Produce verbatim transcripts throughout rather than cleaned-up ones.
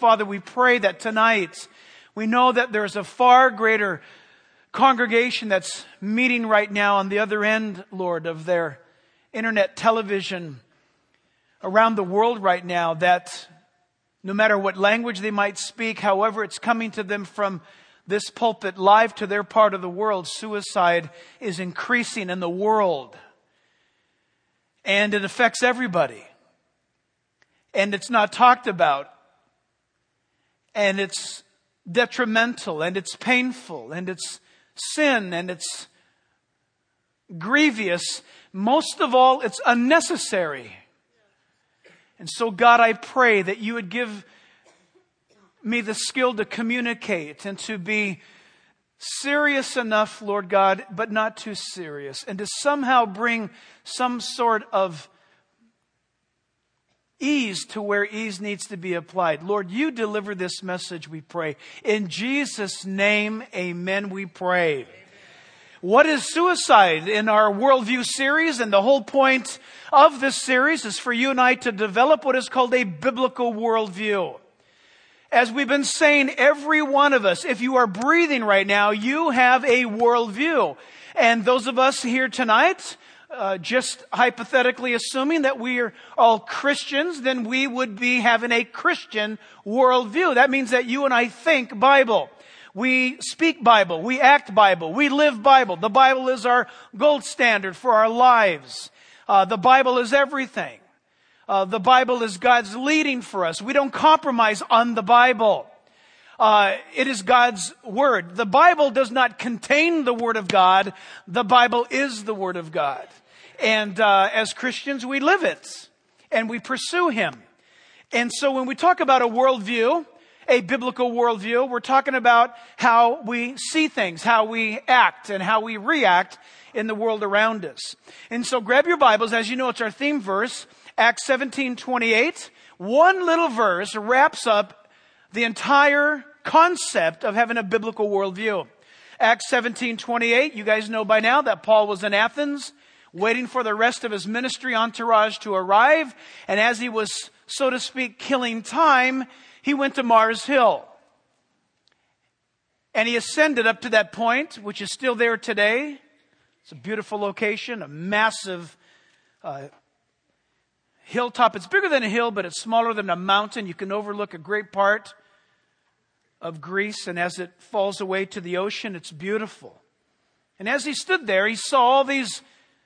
Father, we pray that tonight, we know that there's a far greater congregation that's meeting right now on the other end, Lord, of their internet television around the world right now, that no matter what language they might speak, however it's coming to them from this pulpit live to their part of the world, suicide is increasing in the world. And it affects everybody. And it's not talked about. And it's detrimental, and it's painful, and it's sin, and it's grievous. Most of all, it's unnecessary. And so, God, I pray that you would give me the skill to communicate and to be serious enough, Lord God, but not too serious, and to somehow bring some sort of ease to where ease needs to be applied. Lord, you deliver this message, we pray. In Jesus' name, amen, we pray. Amen. What is suicide? In our Worldview series, and the whole point of this series is for you and I to develop what is called a biblical worldview. As we've been saying, every one of us, if you are breathing right now, you have a worldview. And those of us here tonight, Uh, just hypothetically assuming that we are all Christians, then we would be having a Christian worldview. That means that you and I think Bible. We speak Bible. We act Bible. We live Bible. The Bible is our gold standard for our lives. Uh, the Bible is everything. Uh, the Bible is God's leading for us. We don't compromise on the Bible. Uh, it is God's Word. The Bible does not contain the Word of God. The Bible is the Word of God. And uh, as Christians, we live it. And we pursue Him. And so when we talk about a worldview, a biblical worldview, we're talking about how we see things, how we act, and how we react in the world around us. And so grab your Bibles. As you know, it's our theme verse, Acts seventeen twenty-eight. One little verse wraps up the entire concept of having a biblical worldview. Acts seventeen twenty-eight, you guys know by now that Paul was in Athens, waiting for the rest of his ministry entourage to arrive. And as he was, so to speak, killing time, he went to Mars Hill. And he ascended up to that point, which is still there today. It's a beautiful location, a massive uh, hilltop. It's bigger than a hill, but it's smaller than a mountain. You can overlook a great part of Greece, and as it falls away to the ocean, it's beautiful. And as he stood there, he saw all these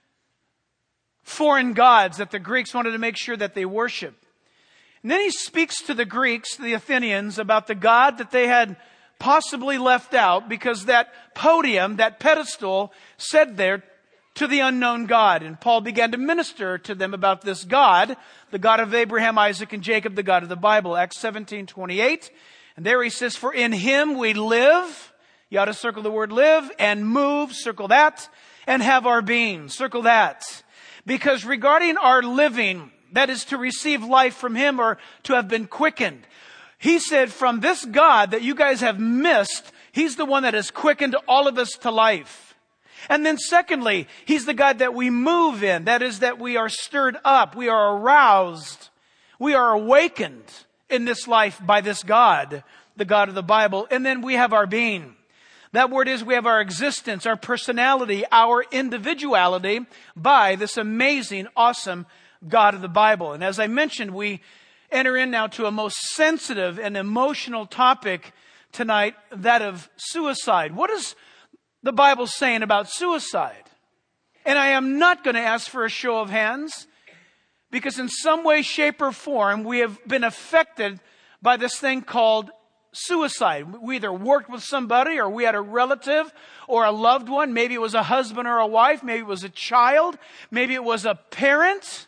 foreign gods that the Greeks wanted to make sure that they worship. And then he speaks to the Greeks, the Athenians, about the God that they had possibly left out, because that podium, that pedestal, said there, to the unknown God. And Paul began to minister to them about this God, the God of Abraham, Isaac, and Jacob, the God of the Bible. Acts seventeen twenty-eight. And there he says, for in Him we live, you ought to circle the word live, and move, circle that, and have our being, circle that. Because regarding our living, that is to receive life from Him or to have been quickened, he said, from this God that you guys have missed, He's the one that has quickened all of us to life. And then secondly, He's the God that we move in. That is, that we are stirred up, we are aroused, we are awakened in this life by this God, the God of the Bible. And then we have our being. That word is, we have our existence, our personality, our individuality by this amazing, awesome God of the Bible. And as I mentioned, we enter in now to a most sensitive and emotional topic tonight, that of suicide. What is the Bible saying about suicide? And I am not going to ask for a show of hands, because in some way, shape, or form, we have been affected by this thing called suicide. We either worked with somebody, or we had a relative or a loved one. Maybe it was a husband or a wife. Maybe it was a child. Maybe it was a parent.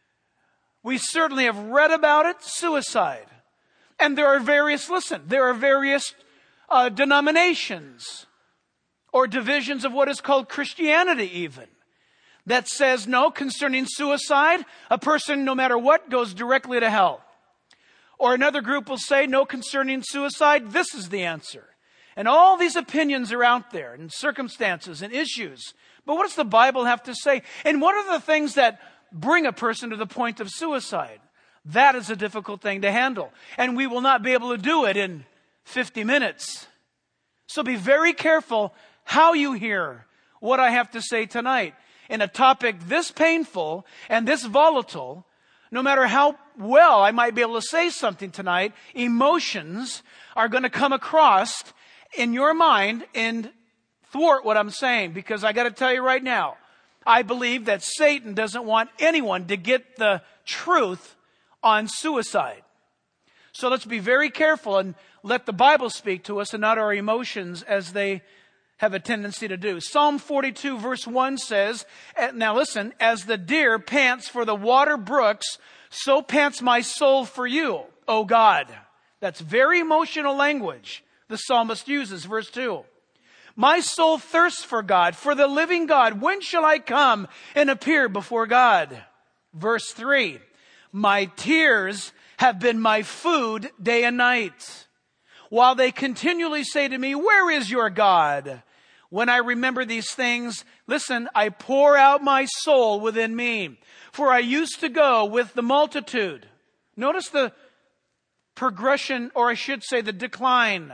We certainly have read about it, suicide. And there are various, listen, there are various uh, denominations or divisions of what is called Christianity even, that says, no, concerning suicide, a person, no matter what, goes directly to hell. Or another group will say, no, concerning suicide, this is the answer. And all these opinions are out there, and circumstances and issues. But what does the Bible have to say? And what are the things that bring a person to the point of suicide? That is a difficult thing to handle. And we will not be able to do it in fifty minutes. So be very careful how you hear what I have to say tonight. In a topic this painful and this volatile, no matter how well I might be able to say something tonight, emotions are going to come across in your mind and thwart what I'm saying. Because I got to tell you right now, I believe that Satan doesn't want anyone to get the truth on suicide. So let's be very careful and let the Bible speak to us and not our emotions as they have a tendency to do. Psalm forty-two verse one says, now listen, as the deer pants for the water brooks, so pants my soul for you, O God. That's very emotional language the psalmist uses, verse two. My soul thirsts for God, for the living God. When shall I come and appear before God? Verse three. My tears have been my food day and night, while they continually say to me, where is your God? When I remember these things, listen, I pour out my soul within me. For I used to go with the multitude. Notice the progression, or I should say the decline.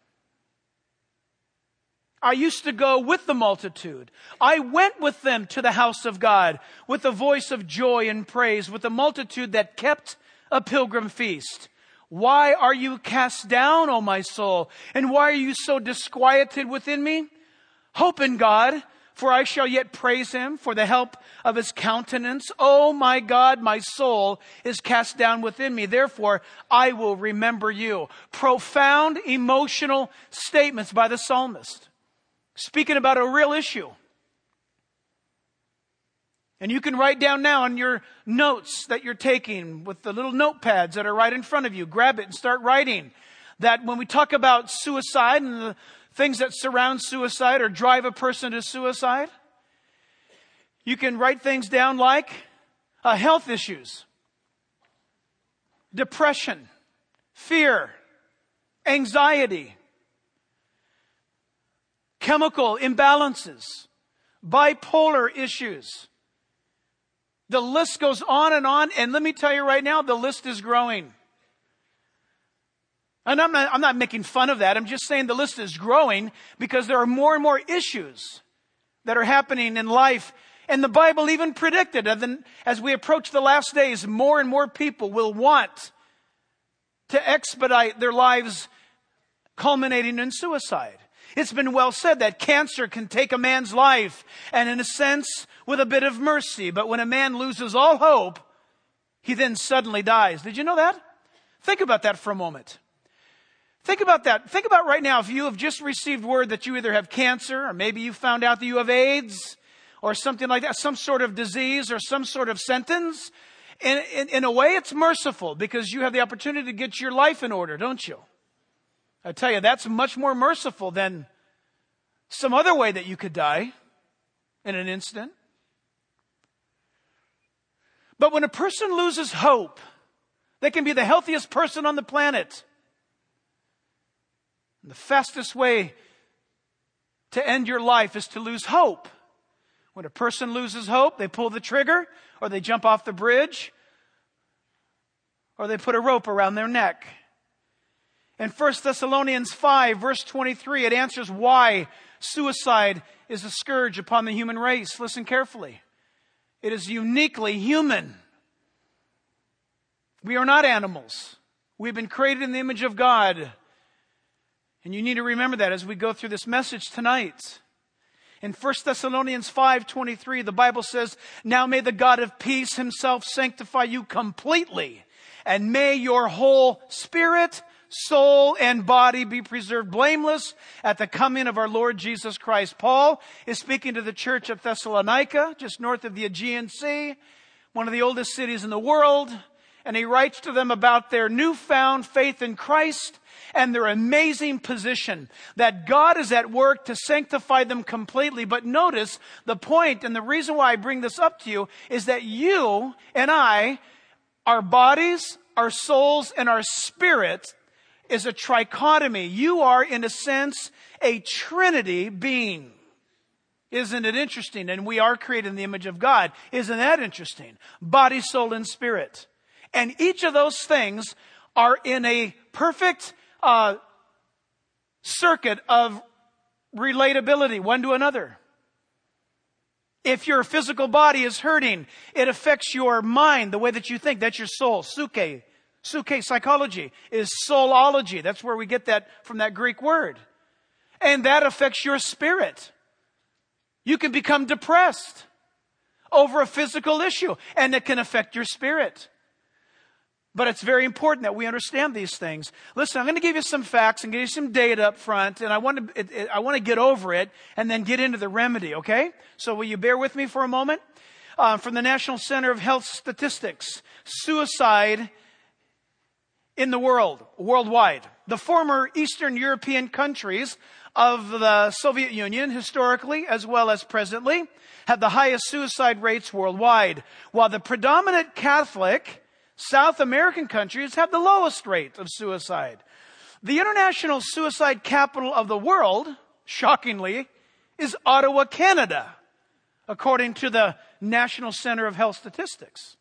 I used to go with the multitude. I went with them to the house of God with a voice of joy and praise, with a multitude that kept a pilgrim feast. Why are you cast down, O my soul? And why are you so disquieted within me? Hope in God, for I shall yet praise him for the help of his countenance. Oh my God, my soul is cast down within me. Therefore, I will remember you. Profound emotional statements by the psalmist, speaking about a real issue. And you can write down now on your notes that you're taking with the little notepads that are right in front of you. Grab it and start writing. That when we talk about suicide and the things that surround suicide or drive a person to suicide, you can write things down like uh, health issues, depression, fear, anxiety, chemical imbalances, bipolar issues. The list goes on and on, and let me tell you right now, the list is growing. And I'm not, I'm not making fun of that. I'm just saying the list is growing because there are more and more issues that are happening in life. And the Bible even predicted that as we approach the last days, more and more people will want to expedite their lives culminating in suicide. It's been well said that cancer can take a man's life, and in a sense, with a bit of mercy. But when a man loses all hope, he then suddenly dies. Did you know that? Think about that for a moment. Think about that. Think about right now, if you have just received word that you either have cancer, or maybe you found out that you have AIDS, or something like that, some sort of disease or some sort of sentence. In, in, in a way, it's merciful because you have the opportunity to get your life in order, don't you? I tell you, that's much more merciful than some other way that you could die in an instant. But when a person loses hope, they can be the healthiest person on the planet. And the fastest way to end your life is to lose hope. When a person loses hope, they pull the trigger, or they jump off the bridge, or they put a rope around their neck. In First Thessalonians five, verse twenty-three, it answers why suicide is a scourge upon the human race. Listen carefully. It is uniquely human. We are not animals. We've been created in the image of God. And you need to remember that as we go through this message tonight. In First Thessalonians five twenty-three, the Bible says, now may the God of peace himself sanctify you completely, and may your whole spirit, soul, and body be preserved blameless at the coming of our Lord Jesus Christ. Paul is speaking to the church of Thessalonica, just north of the Aegean Sea, one of the oldest cities in the world. And he writes to them about their newfound faith in Christ and their amazing position, that God is at work to sanctify them completely. But notice the point, and the reason why I bring this up to you is that you and I, our bodies, our souls, and our spirit is a trichotomy. You are, in a sense, a Trinity being. Isn't it interesting? And we are created in the image of God. Isn't that interesting? Body, soul, and spirit. And each of those things are in a perfect uh, circuit of relatability one to another. If your physical body is hurting, it affects your mind, the way that you think. That's your soul. Suke. Suke psychology is soulology. That's where we get that from that Greek word. And that affects your spirit. You can become depressed over a physical issue, and it can affect your spirit. But it's very important that we understand these things. Listen, I'm going to give you some facts and give you some data up front, and I want to it, it, I want to get over it and then get into the remedy, okay? So will you bear with me for a moment? Uh, from the National Center of Health Statistics, suicide in the world, worldwide. The former Eastern European countries of the Soviet Union, historically as well as presently, have the highest suicide rates worldwide, while the predominant Catholic South American countries have the lowest rate of suicide. The international suicide capital of the world, shockingly, is Ottawa, Canada, according to the National Center of Health Statistics.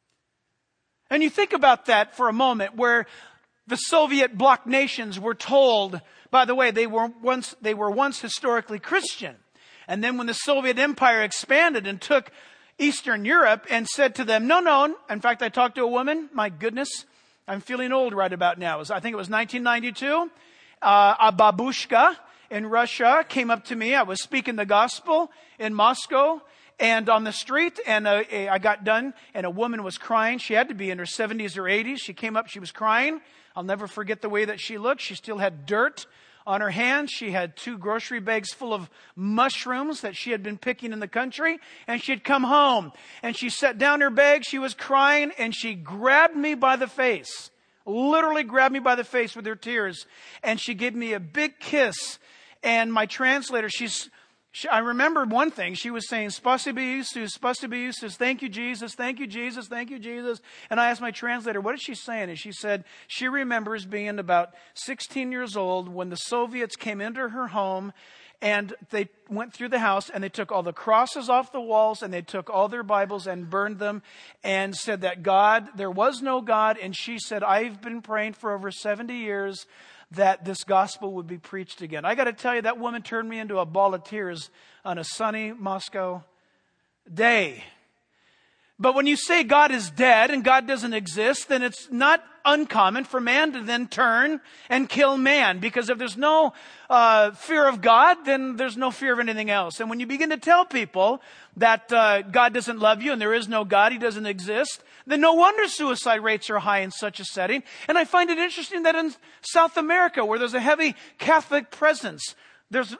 And you think about that for a moment, where the Soviet bloc nations were told, by the way, they were once, they were once historically Christian. And then when the Soviet Empire expanded and took Eastern Europe and said to them, no, no. In fact, I talked to a woman. My goodness, I'm feeling old right about now. It was, I think it was nineteen ninety-two. Uh, a babushka in Russia came up to me. I was speaking the gospel in Moscow and on the street, and uh, I got done, and a woman was crying. She had to be in her seventies or eighties. She came up, she was crying. I'll never forget the way that she looked. She still had dirt on her hands. She had two grocery bags full of mushrooms that she had been picking in the country. And she had come home. And she set down her bag. She was crying. And she grabbed me by the face. Literally grabbed me by the face with her tears. And she gave me a big kiss. And my translator, she's... She, I remember one thing. She was saying, Spasibo Jesus, Spasibo Jesus, thank you, Jesus, thank you, Jesus, thank you, Jesus. And I asked my translator, what is she saying? And she said, she remembers being about sixteen years old when the Soviets came into her home and they went through the house and they took all the crosses off the walls and they took all their Bibles and burned them and said that God, there was no God. And she said, I've been praying for over seventy years that this gospel would be preached again. I got to tell you, that woman turned me into a ball of tears on a sunny Moscow day. But when you say God is dead and God doesn't exist, then it's not uncommon for man to then turn and kill man. Because if there's no uh, fear of God, then there's no fear of anything else. And when you begin to tell people that uh, God doesn't love you and there is no God, He doesn't exist, then no wonder suicide rates are high in such a setting. And I find it interesting that in South America, where there's a heavy Catholic presence, there's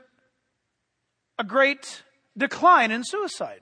a great decline in suicide.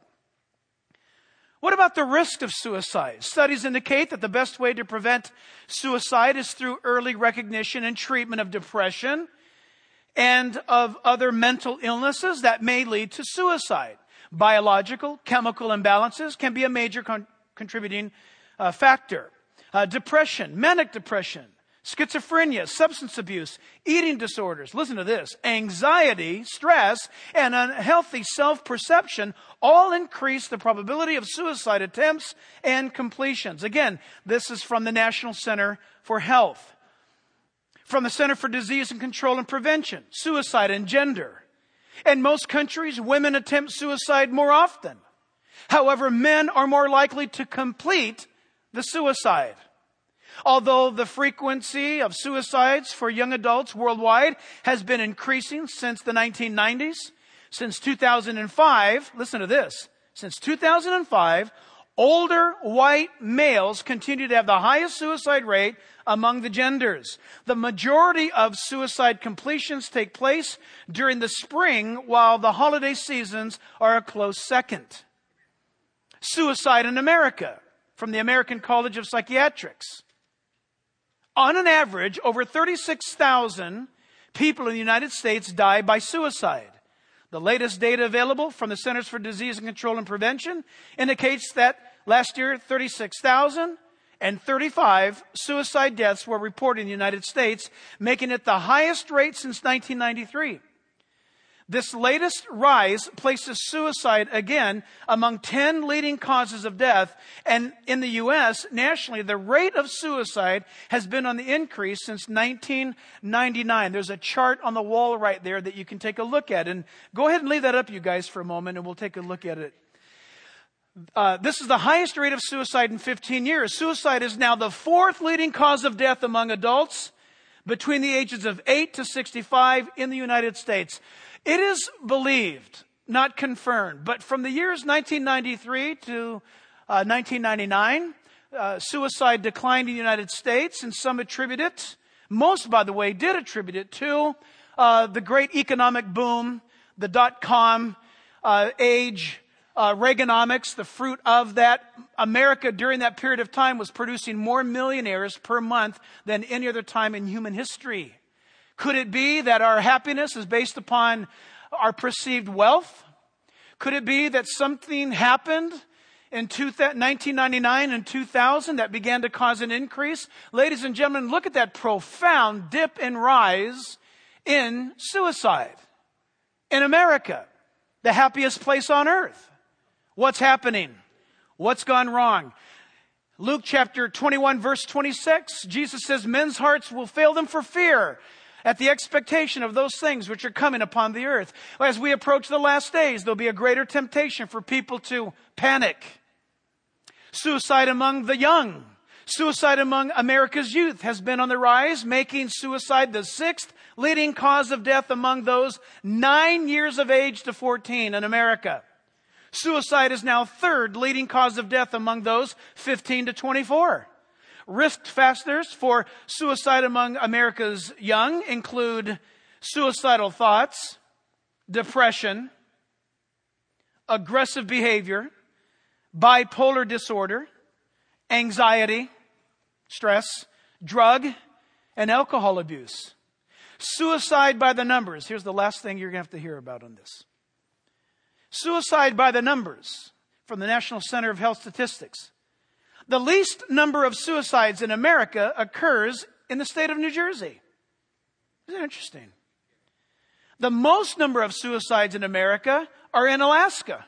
What about the risk of suicide? Studies indicate that the best way to prevent suicide is through early recognition and treatment of depression and of other mental illnesses that may lead to suicide. Biological, chemical imbalances can be a major con- contributing uh, factor. Uh, depression, manic depression, schizophrenia, substance abuse, eating disorders. Listen to this. Anxiety, stress, and unhealthy self-perception all increase the probability of suicide attempts and completions. Again, this is from the National Center for Health. From the Center for Disease and Control and Prevention, suicide and gender. In most countries, women attempt suicide more often. However, men are more likely to complete the suicide. Although the frequency of suicides for young adults worldwide has been increasing since the nineteen nineties, since two thousand five, listen to this, since two thousand five, older white males continue to have the highest suicide rate among the genders. The majority of suicide completions take place during the spring, while the holiday seasons are a close second. Suicide in America, from the American College of Psychiatrics. On an average, over thirty-six thousand people in the United States die by suicide. The latest data available from the Centers for Disease and Control and Prevention indicates that last year, thirty-six thousand thirty-five suicide deaths were reported in the United States, making it the highest rate since nineteen ninety-three. This latest rise places suicide again among ten leading causes of death. And in the U S, nationally, the rate of suicide has been on the increase since nineteen ninety-nine. There's a chart on the wall right there that you can take a look at. And go ahead and leave that up, you guys, for a moment, and we'll take a look at it. Uh, this is the highest rate of suicide in fifteen years. Suicide is now the fourth leading cause of death among adults between the ages of eight to sixty-five in the United States. It is believed, not confirmed, but from the years nineteen ninety-three to uh, nineteen ninety-nine, uh, suicide declined in the United States, and some attribute it, most, by the way, did attribute it to uh, the great economic boom, the dot-com uh, age, uh, Reaganomics, the fruit of that. America during that period of time was producing more millionaires per month than any other time in human history. Could it be that our happiness is based upon our perceived wealth? Could it be that something happened in nineteen ninety-nine and two thousand that began to cause an increase? Ladies and gentlemen, look at that profound dip and rise in suicide. In America, the happiest place on earth. What's happening? What's gone wrong? Luke chapter twenty-one, verse twenty-six, Jesus says, men's hearts will fail them for fear at the expectation of those things which are coming upon the earth. As we approach the last days, there'll be a greater temptation for people to panic. Suicide among the young, suicide among America's youth has been on the rise, making suicide the sixth leading cause of death among those nine years of age to fourteen in America. Suicide is now third leading cause of death among those fifteen to twenty-four. Risk factors for suicide among America's young include suicidal thoughts, depression, aggressive behavior, bipolar disorder, anxiety, stress, drug, and alcohol abuse. Suicide by the numbers. Here's the last thing you're going to have to hear about on this. Suicide by the numbers from the National Center of Health Statistics. The least number of suicides in America occurs in the state of New Jersey. Isn't that interesting? The most number of suicides in America are in Alaska.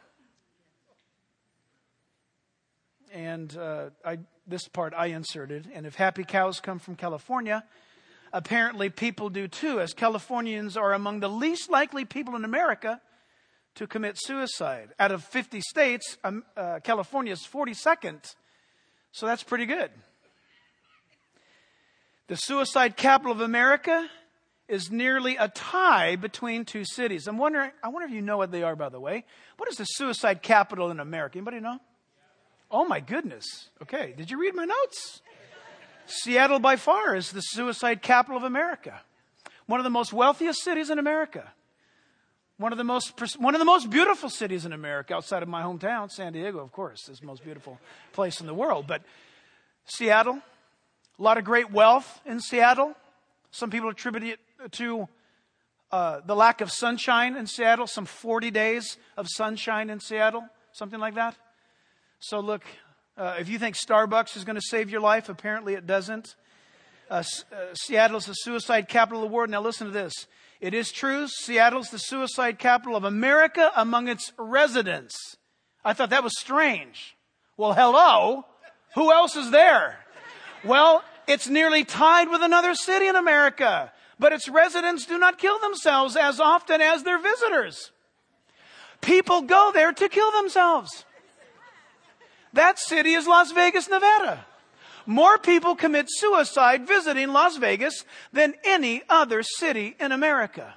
And uh, I, this part I inserted. And if happy cows come from California, apparently people do too, as Californians are among the least likely people in America to commit suicide. Out of fifty states, um, uh, California is forty-second. So that's pretty good. The suicide capital of America is nearly a tie between two cities. I'm wondering, I wonder if you know what they are, by the way. What is the suicide capital in America? Anybody know? Oh my goodness. Okay. Did you read my notes? Seattle by far is the suicide capital of America. One of the most wealthiest cities in America. One of the most one of the most beautiful cities in America, outside of my hometown, San Diego, of course, is the most beautiful place in the world. But Seattle, a lot of great wealth in Seattle. Some people attribute it to uh, the lack of sunshine in Seattle. Some forty days of sunshine in Seattle, something like that. So look, uh, if you think Starbucks is going to save your life, apparently it doesn't. Uh, uh, Seattle is the suicide capital of the world. Now listen to this. It is true, Seattle's the suicide capital of America among its residents. I thought that was strange. Well, hello. Who else is there? Well, it's nearly tied with another city in America. But its residents do not kill themselves as often as their visitors. People go there to kill themselves. That city is Las Vegas, Nevada. More people commit suicide visiting Las Vegas than any other city in America.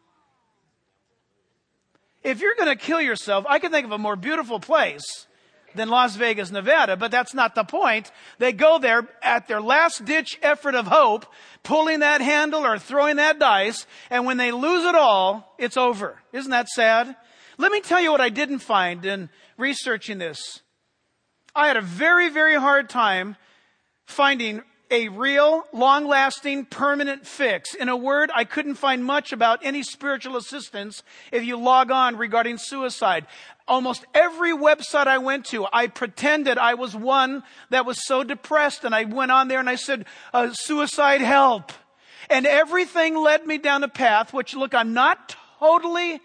If you're going to kill yourself, I can think of a more beautiful place than Las Vegas, Nevada, but that's not the point. They go there at their last-ditch effort of hope, pulling that handle or throwing that dice, and when they lose it all, it's over. Isn't that sad? Let me tell you what I didn't find in researching this. I had a very, very hard time finding a real, long-lasting, permanent fix. In a word, I couldn't find much about any spiritual assistance if you log on regarding suicide. Almost every website I went to, I pretended I was one that was so depressed, and I went on there and I said, uh, suicide help. And everything led me down a path, which, look, I'm not totally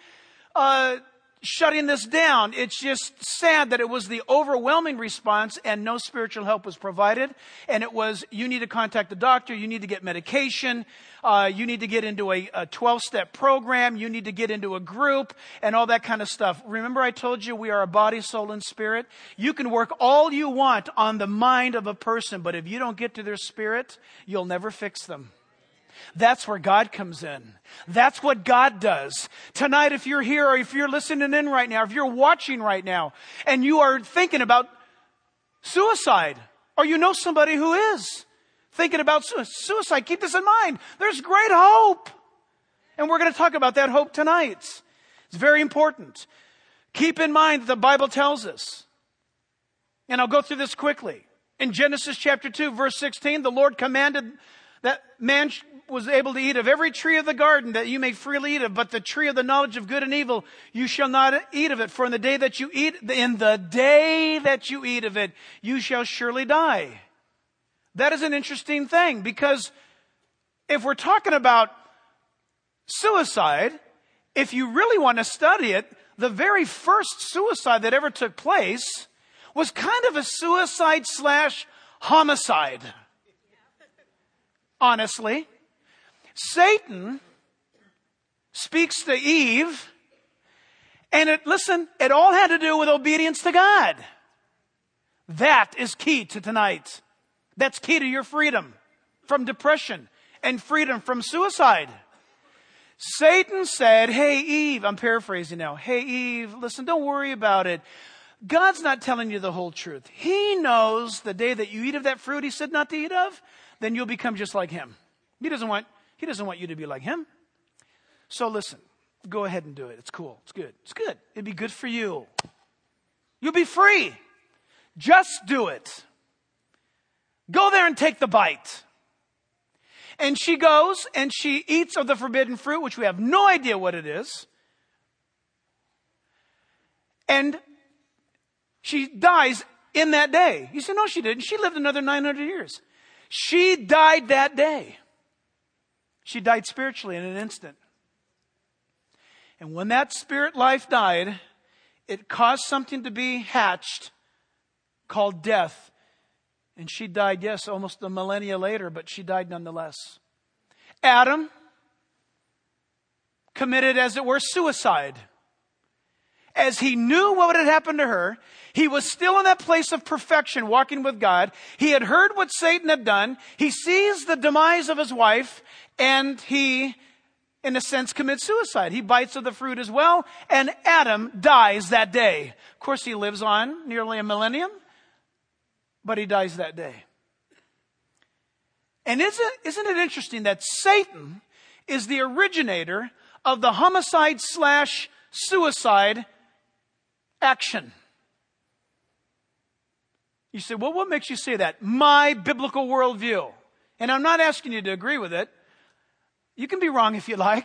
uh, shutting this down. It's just sad that it was the overwhelming response and no spiritual help was provided. And it was, you need to contact the doctor, you need to get medication, uh, you need to get into a, a twelve-step program, you need to get into a group, and all that kind of stuff. Remember I told you we are a body, soul, and spirit? You can work all you want on the mind of a person, but if you don't get to their spirit, you'll never fix them. That's where God comes in. That's what God does. Tonight, if you're here or if you're listening in right now, if you're watching right now and you are thinking about suicide, or you know somebody who is thinking about suicide, keep this in mind. There's great hope. And we're going to talk about that hope tonight. It's very important. Keep in mind that the Bible tells us, and I'll go through this quickly. In Genesis chapter two, verse sixteen, the Lord commanded that man was able to eat of every tree of the garden that you may freely eat of, but the tree of the knowledge of good and evil, you shall not eat of it. For in the day that you eat, in the day that you eat of it, you shall surely die. That is an interesting thing, because if we're talking about suicide, if you really want to study it, the very first suicide that ever took place was kind of a suicide slash homicide. Honestly, Satan speaks to Eve, and it, listen, it all had to do with obedience to God. That is key to tonight. That's key to your freedom from depression and freedom from suicide. Satan said, hey, Eve, I'm paraphrasing now. Hey, Eve, listen, don't worry about it. God's not telling you the whole truth. He knows the day that you eat of that fruit he said not to eat of, then you'll become just like him. He doesn't want, he doesn't want you to be like him. So listen, go ahead and do it. It's cool. It's good. It's good. It'd be good for you. You'll be free. Just do it. Go there and take the bite. And she goes and she eats of the forbidden fruit, which we have no idea what it is. And she dies in that day. You say, no, she didn't. She lived another nine hundred years. She died that day. She died spiritually in an instant. And when that spirit life died, it caused something to be hatched called death. And she died, yes, almost a millennia later, but she died nonetheless. Adam committed, as it were, suicide. As he knew what had happened to her, he was still in that place of perfection, walking with God. He had heard what Satan had done. He sees the demise of his wife, and he, in a sense, commits suicide. He bites of the fruit as well, and Adam dies that day. Of course, he lives on nearly a millennium, but he dies that day. And isn't, isn't it interesting that Satan is the originator of the homicide slash suicide action? You say, well, what makes you say that? My biblical worldview. And I'm not asking you to agree with it. You can be wrong if you like.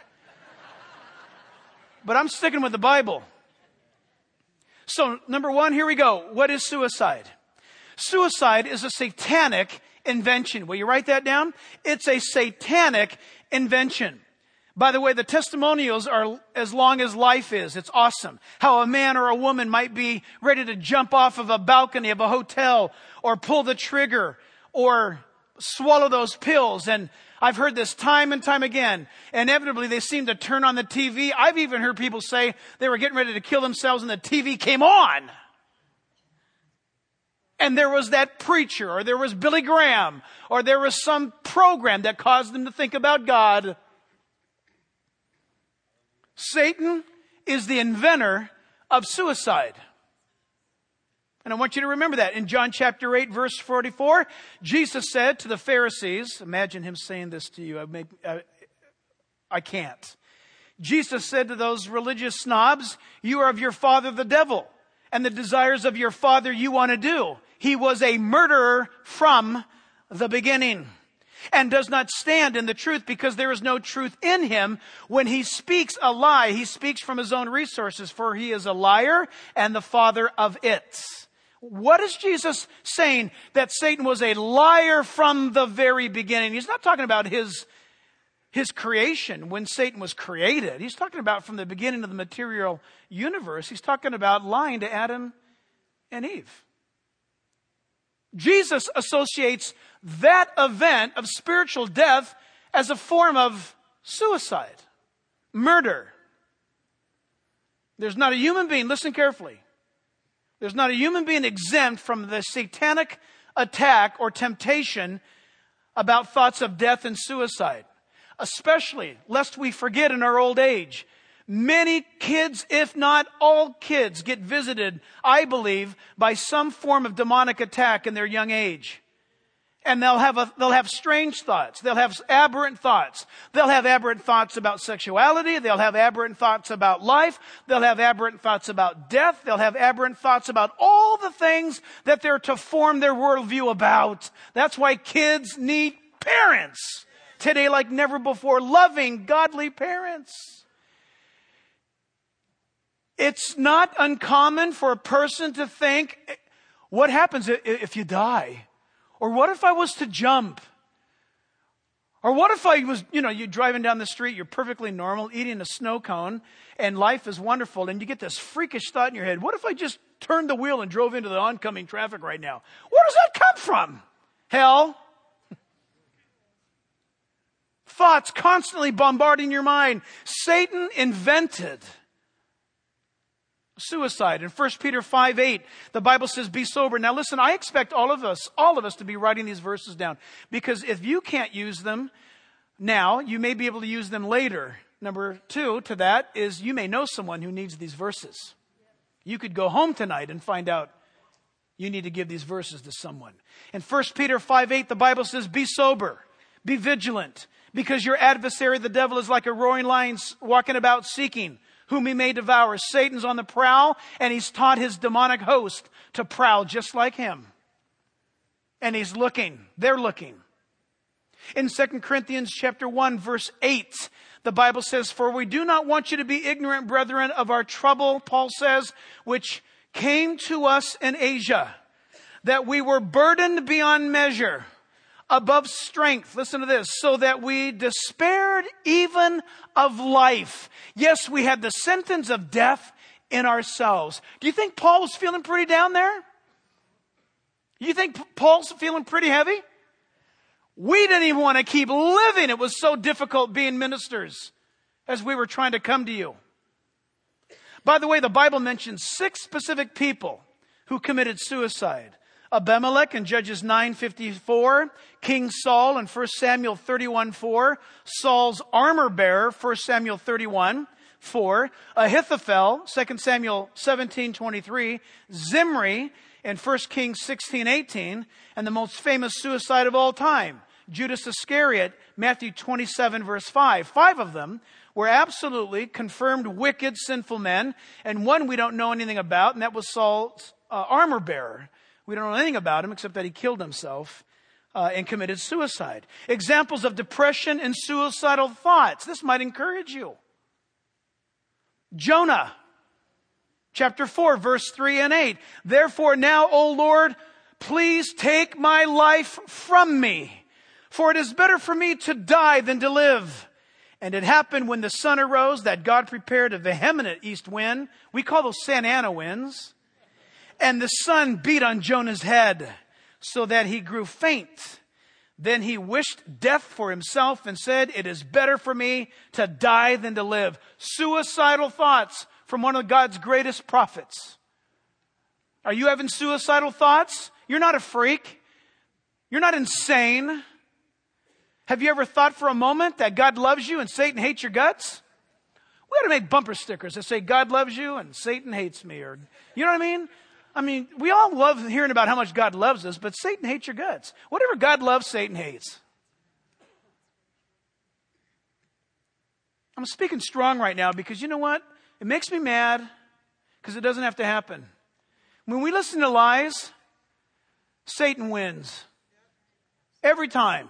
But I'm sticking with the Bible. So, number one, here we go. What is suicide? Suicide is a satanic invention. Will you write that down? It's a satanic invention. By the way, the testimonials are as long as life is. It's awesome. How a man or a woman might be ready to jump off of a balcony of a hotel or pull the trigger or swallow those pills. And I've heard this time and time again. Inevitably, they seem to turn on the T V. I've even heard people say they were getting ready to kill themselves and the T V came on. And there was that preacher, or there was Billy Graham, or there was some program that caused them to think about God. Satan is the inventor of suicide. And I want you to remember that. In John chapter eight, verse forty-four, Jesus said to the Pharisees, imagine him saying this to you. I, may, I, I can't. Jesus said to those religious snobs, you are of your father the devil, and the desires of your father you want to do. He was a murderer from the beginning, and does not stand in the truth, because there is no truth in him. When he speaks a lie, he speaks from his own resources, for he is a liar and the father of it. What is Jesus saying? That Satan was a liar from the very beginning. He's not talking about his his creation, when Satan was created. He's talking about from the beginning of the material universe. He's talking about lying to Adam and Eve. Jesus associates that event of spiritual death as a form of suicide, murder. There's not a human being, listen carefully, there's not a human being exempt from the satanic attack or temptation about thoughts of death and suicide. Especially, lest we forget in our old age, many kids, if not all kids, get visited, I believe, by some form of demonic attack in their young age. And they'll have a, they'll have strange thoughts. They'll have aberrant thoughts. They'll have aberrant thoughts about sexuality. They'll have aberrant thoughts about life. They'll have aberrant thoughts about death. They'll have aberrant thoughts about all the things that they're to form their worldview about. That's why kids need parents today like never before. Loving, godly parents. It's not uncommon for a person to think, what happens if you die? Or what if I was to jump? Or what if I was, you know, you're driving down the street, you're perfectly normal, eating a snow cone, and life is wonderful, and you get this freakish thought in your head, what if I just turned the wheel and drove into the oncoming traffic right now? Where does that come from? Hell. Thoughts constantly bombarding your mind. Satan invented suicide. In First Peter five eight, the Bible says, be sober. Now listen, I expect all of us, all of us to be writing these verses down. Because if you can't use them now, you may be able to use them later. Number two to that is you may know someone who needs these verses. You could go home tonight and find out you need to give these verses to someone. In First Peter five eight, the Bible says, be sober, be vigilant, because your adversary, the devil, is like a roaring lion walking about seeking whom he may devour. Satan's on the prowl, and he's taught his demonic host to prowl just like him. And he's looking. They're looking. In Second Corinthians chapter one, verse eight, the Bible says, for we do not want you to be ignorant, brethren, of our trouble, Paul says, which came to us in Asia, that we were burdened beyond measure, above strength, listen to this, so that we despaired even of life. Yes, we had the sentence of death in ourselves. Do you think Paul was feeling pretty down there? You think Paul's feeling pretty heavy? We didn't even want to keep living. It was so difficult being ministers as we were trying to come to you. By the way, the Bible mentions six specific people who committed suicide. Abimelech in Judges nine fifty-four, King Saul in First Samuel thirty-one four, Saul's armor bearer, First Samuel thirty-one four, Ahithophel, Second Samuel seventeen twenty-three, Zimri in First Kings sixteen eighteen, and the most famous suicide of all time, Judas Iscariot, Matthew twenty-seven verse five. Five of them were absolutely confirmed wicked, sinful men, and one we don't know anything about, and that was Saul's uh, armor bearer. We don't know anything about him except that he killed himself uh, and committed suicide. Examples of depression and suicidal thoughts. This might encourage you. Jonah, chapter four, verse three and eight. Therefore now, O Lord, please take my life from me, for it is better for me to die than to live. And it happened when the sun arose that God prepared a vehement east wind. We call those Santa Ana winds. And the sun beat on Jonah's head so that he grew faint. Then he wished death for himself and said, it is better for me to die than to live. Suicidal thoughts from one of God's greatest prophets. Are you having suicidal thoughts? You're not a freak. You're not insane. Have you ever thought for a moment that God loves you and Satan hates your guts? We ought to make bumper stickers that say God loves you and Satan hates me. Or, you know what I mean? I mean, we all love hearing about how much God loves us, but Satan hates your guts. Whatever God loves, Satan hates. I'm speaking strong right now because you know what? It makes me mad because it doesn't have to happen. When we listen to lies, Satan wins. Every time.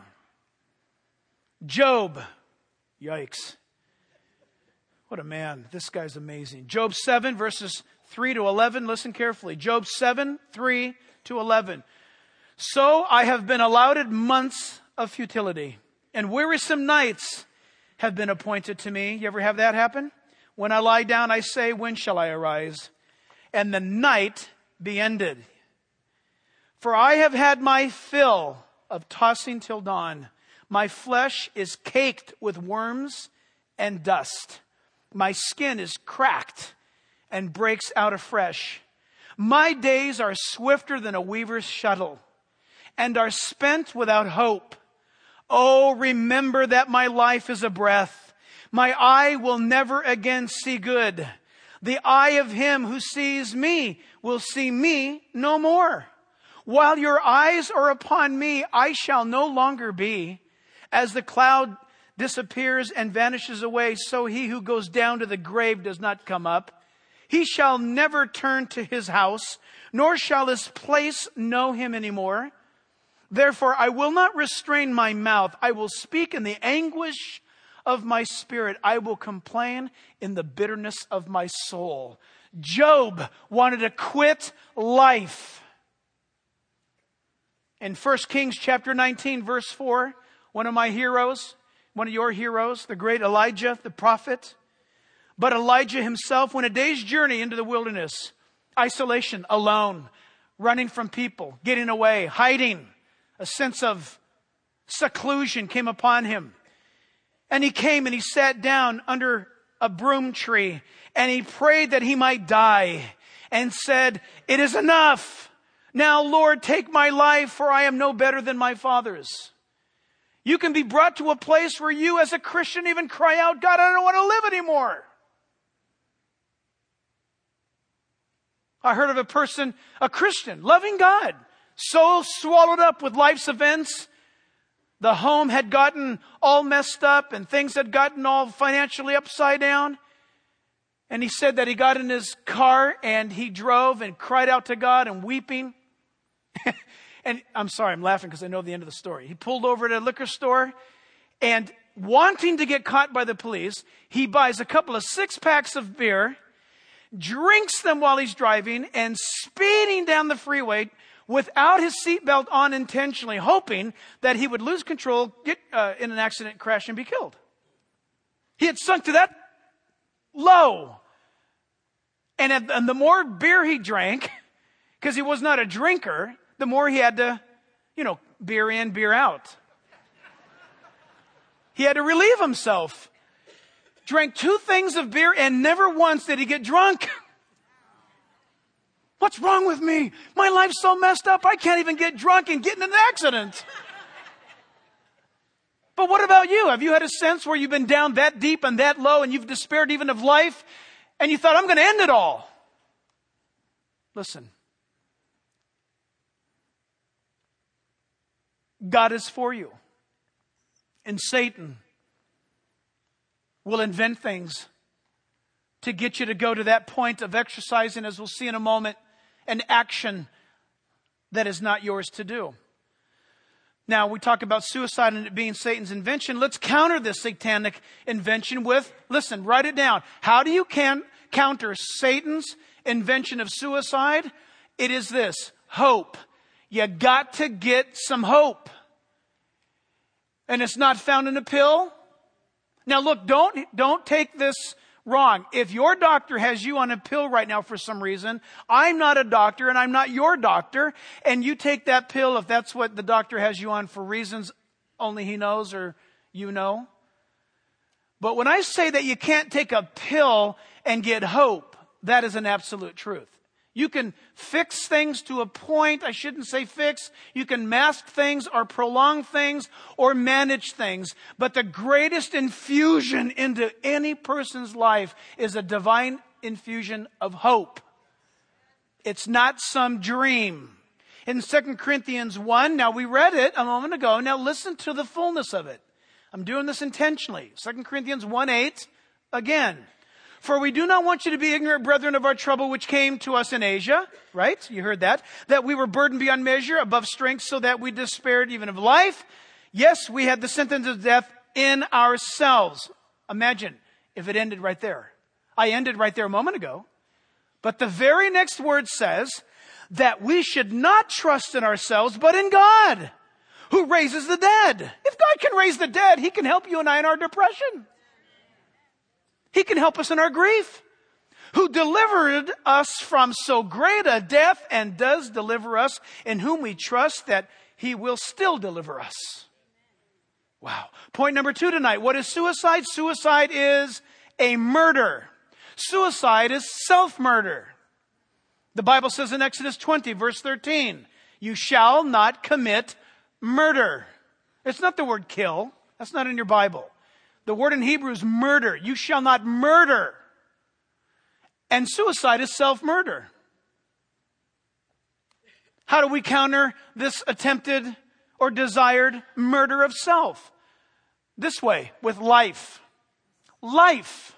Job. Yikes. What a man. This guy's amazing. Job seven, verses three to eleven. Listen carefully. Job seven, three to eleven. So I have been allotted months of futility and wearisome nights, have been appointed to me. You ever have that happen? When I lie down, I say, when shall I arise? And the night be ended. For I have had my fill of tossing till dawn. My flesh is caked with worms and dust. My skin is cracked and breaks out afresh. My days are swifter than a weaver's shuttle and are spent without hope. Oh, remember that my life is a breath. My eye will never again see good. The eye of him who sees me will see me no more. While your eyes are upon me, I shall no longer be. As the cloud disappears and vanishes away, so he who goes down to the grave does not come up. He shall never turn to his house, nor shall his place know him anymore. Therefore, I will not restrain my mouth. I will speak in the anguish of my spirit. I will complain in the bitterness of my soul. Job wanted to quit life. In First Kings chapter nineteen, verse four, one of my heroes, one of your heroes, the great Elijah, the prophet. But Elijah himself went a day's journey into the wilderness. Isolation, alone, running from people, getting away, hiding. A sense of seclusion came upon him. And he came and he sat down under a broom tree and he prayed that he might die and said, it is enough. Now, Lord, take my life, for I am no better than my fathers. You can be brought to a place where you as a Christian even cry out, God, I don't want to live anymore. I heard of a person, a Christian, loving God, so swallowed up with life's events. The home had gotten all messed up and things had gotten all financially upside down. And he said that he got in his car and he drove and cried out to God and weeping. And I'm sorry, I'm laughing because I know the end of the story. He pulled over at a liquor store and wanting to get caught by the police, he buys a couple of six packs of beer, drinks them while he's driving and speeding down the freeway without his seatbelt on intentionally, hoping that he would lose control, get uh, in an accident, crash, and be killed. He had sunk to that low. And, at, and the more beer he drank, because he was not a drinker, the more he had to, you know, beer in, beer out. He had to relieve himself. Drank two things of beer and never once did he get drunk. What's wrong with me? My life's so messed up, I can't even get drunk and get in an accident. But what about you? Have you had a sense where you've been down that deep and that low and you've despaired even of life and you thought, I'm going to end it all? Listen. God is for you. And Satan will invent things to get you to go to that point of exercising, as we'll see in a moment, an action that is not yours to do. Now, we talk about suicide and it being Satan's invention. Let's counter this satanic invention with, listen, write it down. How do you can counter Satan's invention of suicide? It is this: hope. You got to get some hope. And it's not found in a pill. Now look, don't, don't take this wrong. If your doctor has you on a pill right now for some reason, I'm not a doctor and I'm not your doctor, and you take that pill if that's what the doctor has you on for reasons only he knows or you know. But when I say that you can't take a pill and get hope, that is an absolute truth. You can fix things to a point. I shouldn't say fix. You can mask things or prolong things or manage things. But the greatest infusion into any person's life is a divine infusion of hope. It's not some dream. In Second Corinthians one, now we read it a moment ago. Now listen to the fullness of it. I'm doing this intentionally. Second Corinthians one eight, again. For we do not want you to be ignorant, brethren, of our trouble which came to us in Asia. Right? You heard that. That we were burdened beyond measure, above strength, so that we despaired even of life. Yes, we had the sentence of death in ourselves. Imagine if it ended right there. I ended right there a moment ago. But the very next word says that we should not trust in ourselves, but in God, who raises the dead. If God can raise the dead, He can help you and I in our depression. He can help us in our grief. Who delivered us from so great a death and does deliver us, in whom we trust that he will still deliver us. Wow. Point number two tonight. What is suicide? Suicide is a murder. Suicide is self-murder. The Bible says in Exodus twenty, verse thirteen, you shall not commit murder. It's not the word kill. That's not in your Bible. The word in Hebrew is murder. You shall not murder. And suicide is self-murder. How do we counter this attempted or desired murder of self? This way, with life. Life.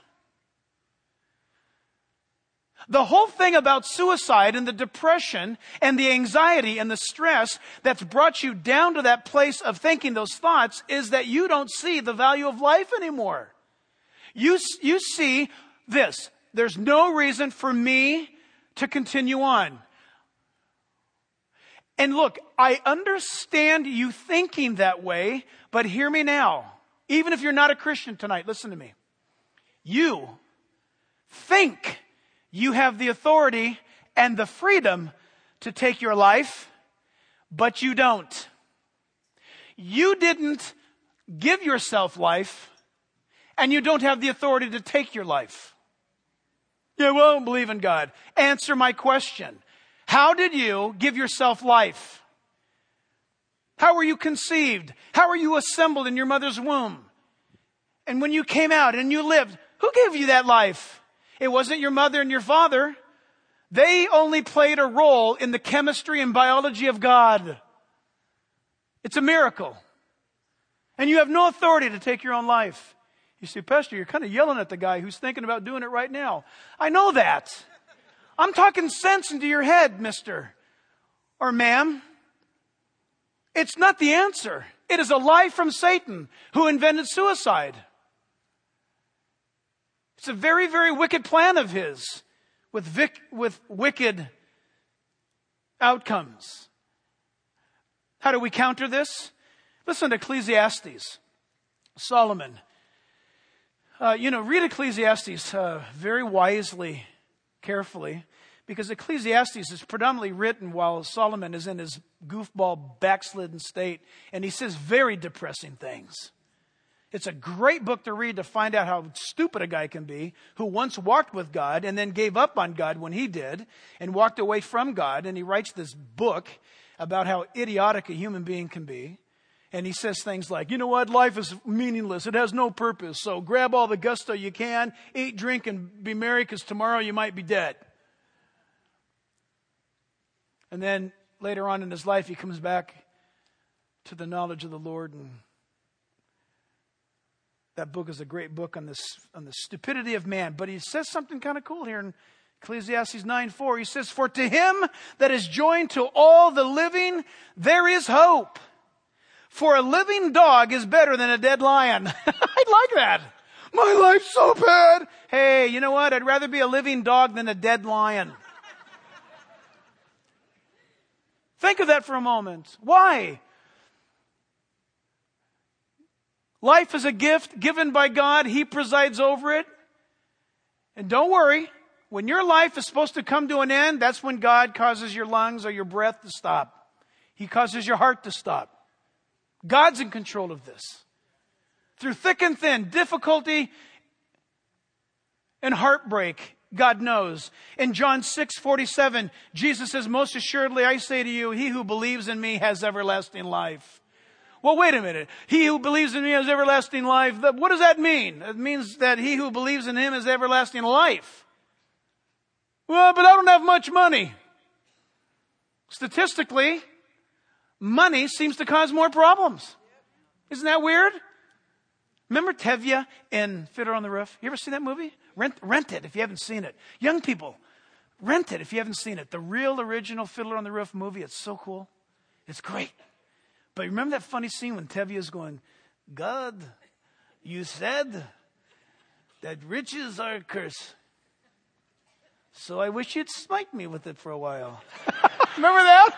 The whole thing about suicide and the depression and the anxiety and the stress that's brought you down to that place of thinking those thoughts is that you don't see the value of life anymore. You, you see this. There's no reason for me to continue on. And look, I understand you thinking that way, but hear me now. Even if you're not a Christian tonight, listen to me. You think you have the authority and the freedom to take your life, but you don't. You didn't give yourself life, and you don't have the authority to take your life. Yeah, well, I don't believe in God. Answer my question. How did you give yourself life? How were you conceived? How were you assembled in your mother's womb? And when you came out and you lived, who gave you that life? It wasn't your mother and your father. They only played a role in the chemistry and biology of God. It's a miracle. And you have no authority to take your own life. You see, Pastor, you're kind of yelling at the guy who's thinking about doing it right now. I know that. I'm talking sense into your head, mister or ma'am. It's not the answer. It is a lie from Satan who invented suicide. It's a very, very wicked plan of his with, vic- with wicked outcomes. How do we counter this? Listen to Ecclesiastes. Solomon. Uh, you know, read Ecclesiastes uh, very wisely, carefully, because Ecclesiastes is predominantly written while Solomon is in his goofball, backslidden state, and he says very depressing things. It's a great book to read to find out how stupid a guy can be who once walked with God and then gave up on God when he did and walked away from God. And he writes this book about how idiotic a human being can be. And he says things like, you know what, life is meaningless. It has no purpose. So grab all the gusto you can, eat, drink, and be merry because tomorrow you might be dead. And then later on in his life, he comes back to the knowledge of the Lord. And that book is a great book on this, on the stupidity of man. But he says something kind of cool here in Ecclesiastes nine four. He says, for to him that is joined to all the living, there is hope. For a living dog is better than a dead lion. I like that. My life's so bad. Hey, you know what? I'd rather be a living dog than a dead lion. Think of that for a moment. Why? Life is a gift given by God. He presides over it. And don't worry, when your life is supposed to come to an end, that's when God causes your lungs or your breath to stop. He causes your heart to stop. God's in control of this. Through thick and thin, difficulty and heartbreak, God knows. In John six forty-seven, Jesus says, most assuredly I say to you, he who believes in me has everlasting life. Well, wait a minute. He who believes in me has everlasting life. What does that mean? It means that he who believes in him has everlasting life. Well, but I don't have much money. Statistically, money seems to cause more problems. Isn't that weird? Remember Tevye in Fiddler on the Roof? You ever seen that movie? Rent, rent it if you haven't seen it. Young people, rent it if you haven't seen it. The real original Fiddler on the Roof movie. It's so cool. It's great. But remember that funny scene when Tevye is going, God, you said that riches are a curse. So I wish you'd smite me with it for a while. Remember that?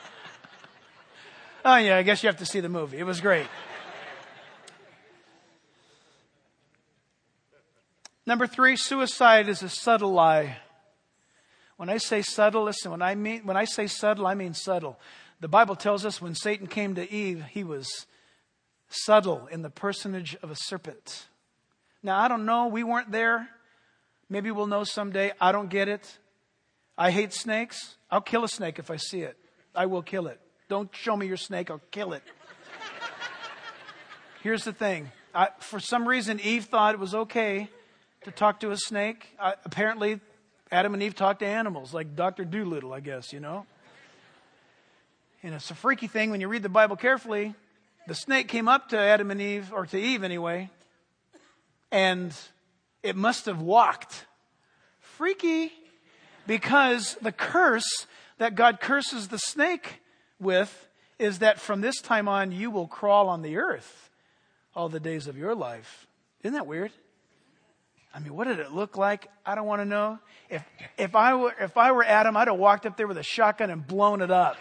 Oh, yeah, I guess you have to see the movie. It was great. Number three, suicide is a subtle lie. When I say subtle, listen, when I mean when I say subtle, I mean subtle. The Bible tells us when Satan came to Eve, he was subtle in the personage of a serpent. Now, I don't know. We weren't there. Maybe we'll know someday. I don't get it. I hate snakes. I'll kill a snake if I see it. I will kill it. Don't show me your snake. I'll kill it. Here's the thing. I, for some reason, Eve thought it was okay to talk to a snake. I, apparently, Adam and Eve talked to animals, like Doctor Dolittle, I guess, you know. And it's a freaky thing when you read the Bible carefully. The snake came up to Adam and Eve, or to Eve anyway, and it must have walked. Freaky, because the curse that God curses the snake with is that from this time on, you will crawl on the earth all the days of your life. Isn't that weird? I mean, what did it look like? I don't want to know. If if I were if I were Adam, I'd have walked up there with a shotgun and blown it up.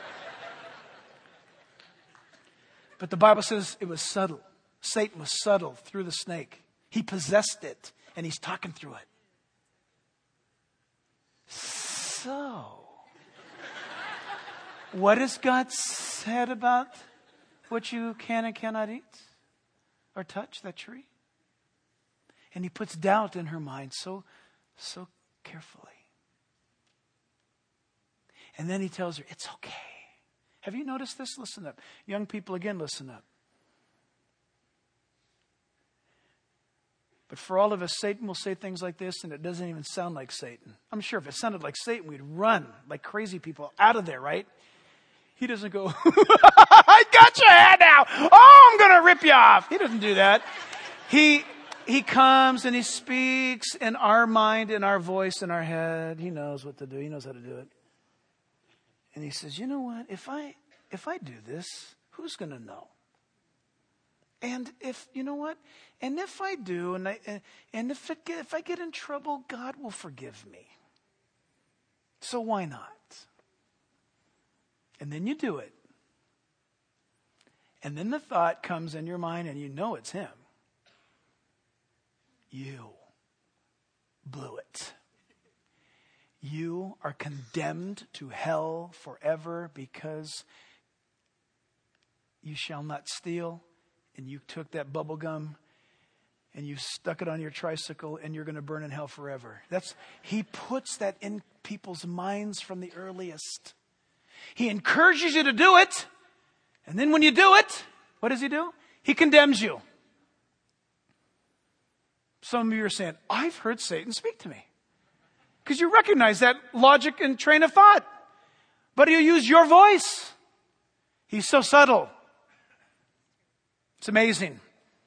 But the Bible says it was subtle. Satan was subtle through the snake. He possessed it, and he's talking through it. So, what has God said about what you can and cannot eat or touch, that tree? And he puts doubt in her mind so, so carefully. And then he tells her, it's okay. Have you noticed this? Listen up. Young people, again, listen up. But for all of us, Satan will say things like this, and it doesn't even sound like Satan. I'm sure if it sounded like Satan, we'd run like crazy people out of there, right? He doesn't go, I got your head now. Oh, I'm going to rip you off. He doesn't do that. He he comes and he speaks in our mind, in our voice, in our head. He knows what to do. He knows how to do it. And he says, you know what? If I if I do this, who's going to know? And if, you know what? And if I do, and I and, and if it get, if I get in trouble, God will forgive me. So why not? And then you do it. And then the thought comes in your mind, and you know it's him. You blew it. You are condemned to hell forever because you shall not steal, and you took that bubble gum and you stuck it on your tricycle, and you're going to burn in hell forever. That's he puts that in people's minds from the earliest. He encourages you to do it, and then when you do it, what does he do? He condemns you. Some of you are saying, I've heard Satan speak to me. Because you recognize that logic and train of thought. But he'll use your voice. He's so subtle. It's amazing.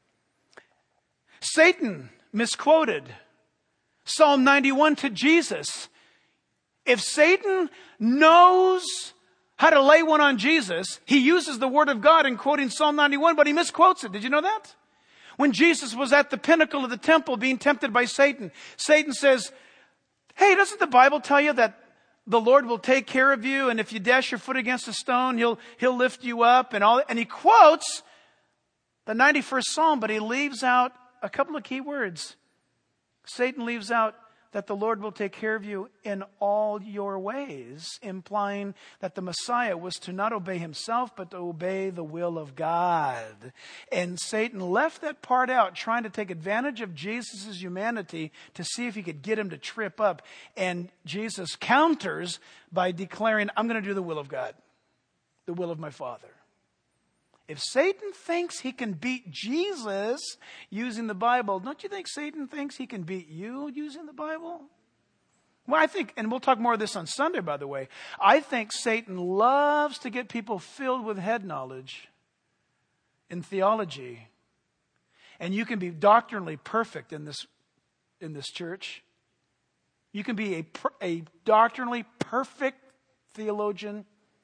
Satan misquoted Psalm ninety-one to Jesus. If Satan knows how to lay one on Jesus, he uses the word of God in quoting Psalm ninety-one, but he misquotes it. Did you know that? When Jesus was at the pinnacle of the temple being tempted by Satan, Satan says, hey, doesn't the Bible tell you that the Lord will take care of you, and if you dash your foot against a stone, he'll he'll lift you up, and all? And he quotes the ninety-first Psalm, but he leaves out a couple of key words. Satan leaves out that the Lord will take care of you in all your ways, implying that the Messiah was to not obey himself, but to obey the will of God. And Satan left that part out, trying to take advantage of Jesus' humanity to see if he could get him to trip up. And Jesus counters by declaring, I'm going to do the will of God, the will of my Father. If Satan thinks he can beat Jesus using the Bible, don't you think Satan thinks he can beat you using the Bible? Well, I think, and we'll talk more of this on Sunday, by the way, I think Satan loves to get people filled with head knowledge in theology. And you can be doctrinally perfect in this, in this church. You can be a, a doctrinally perfect theologian,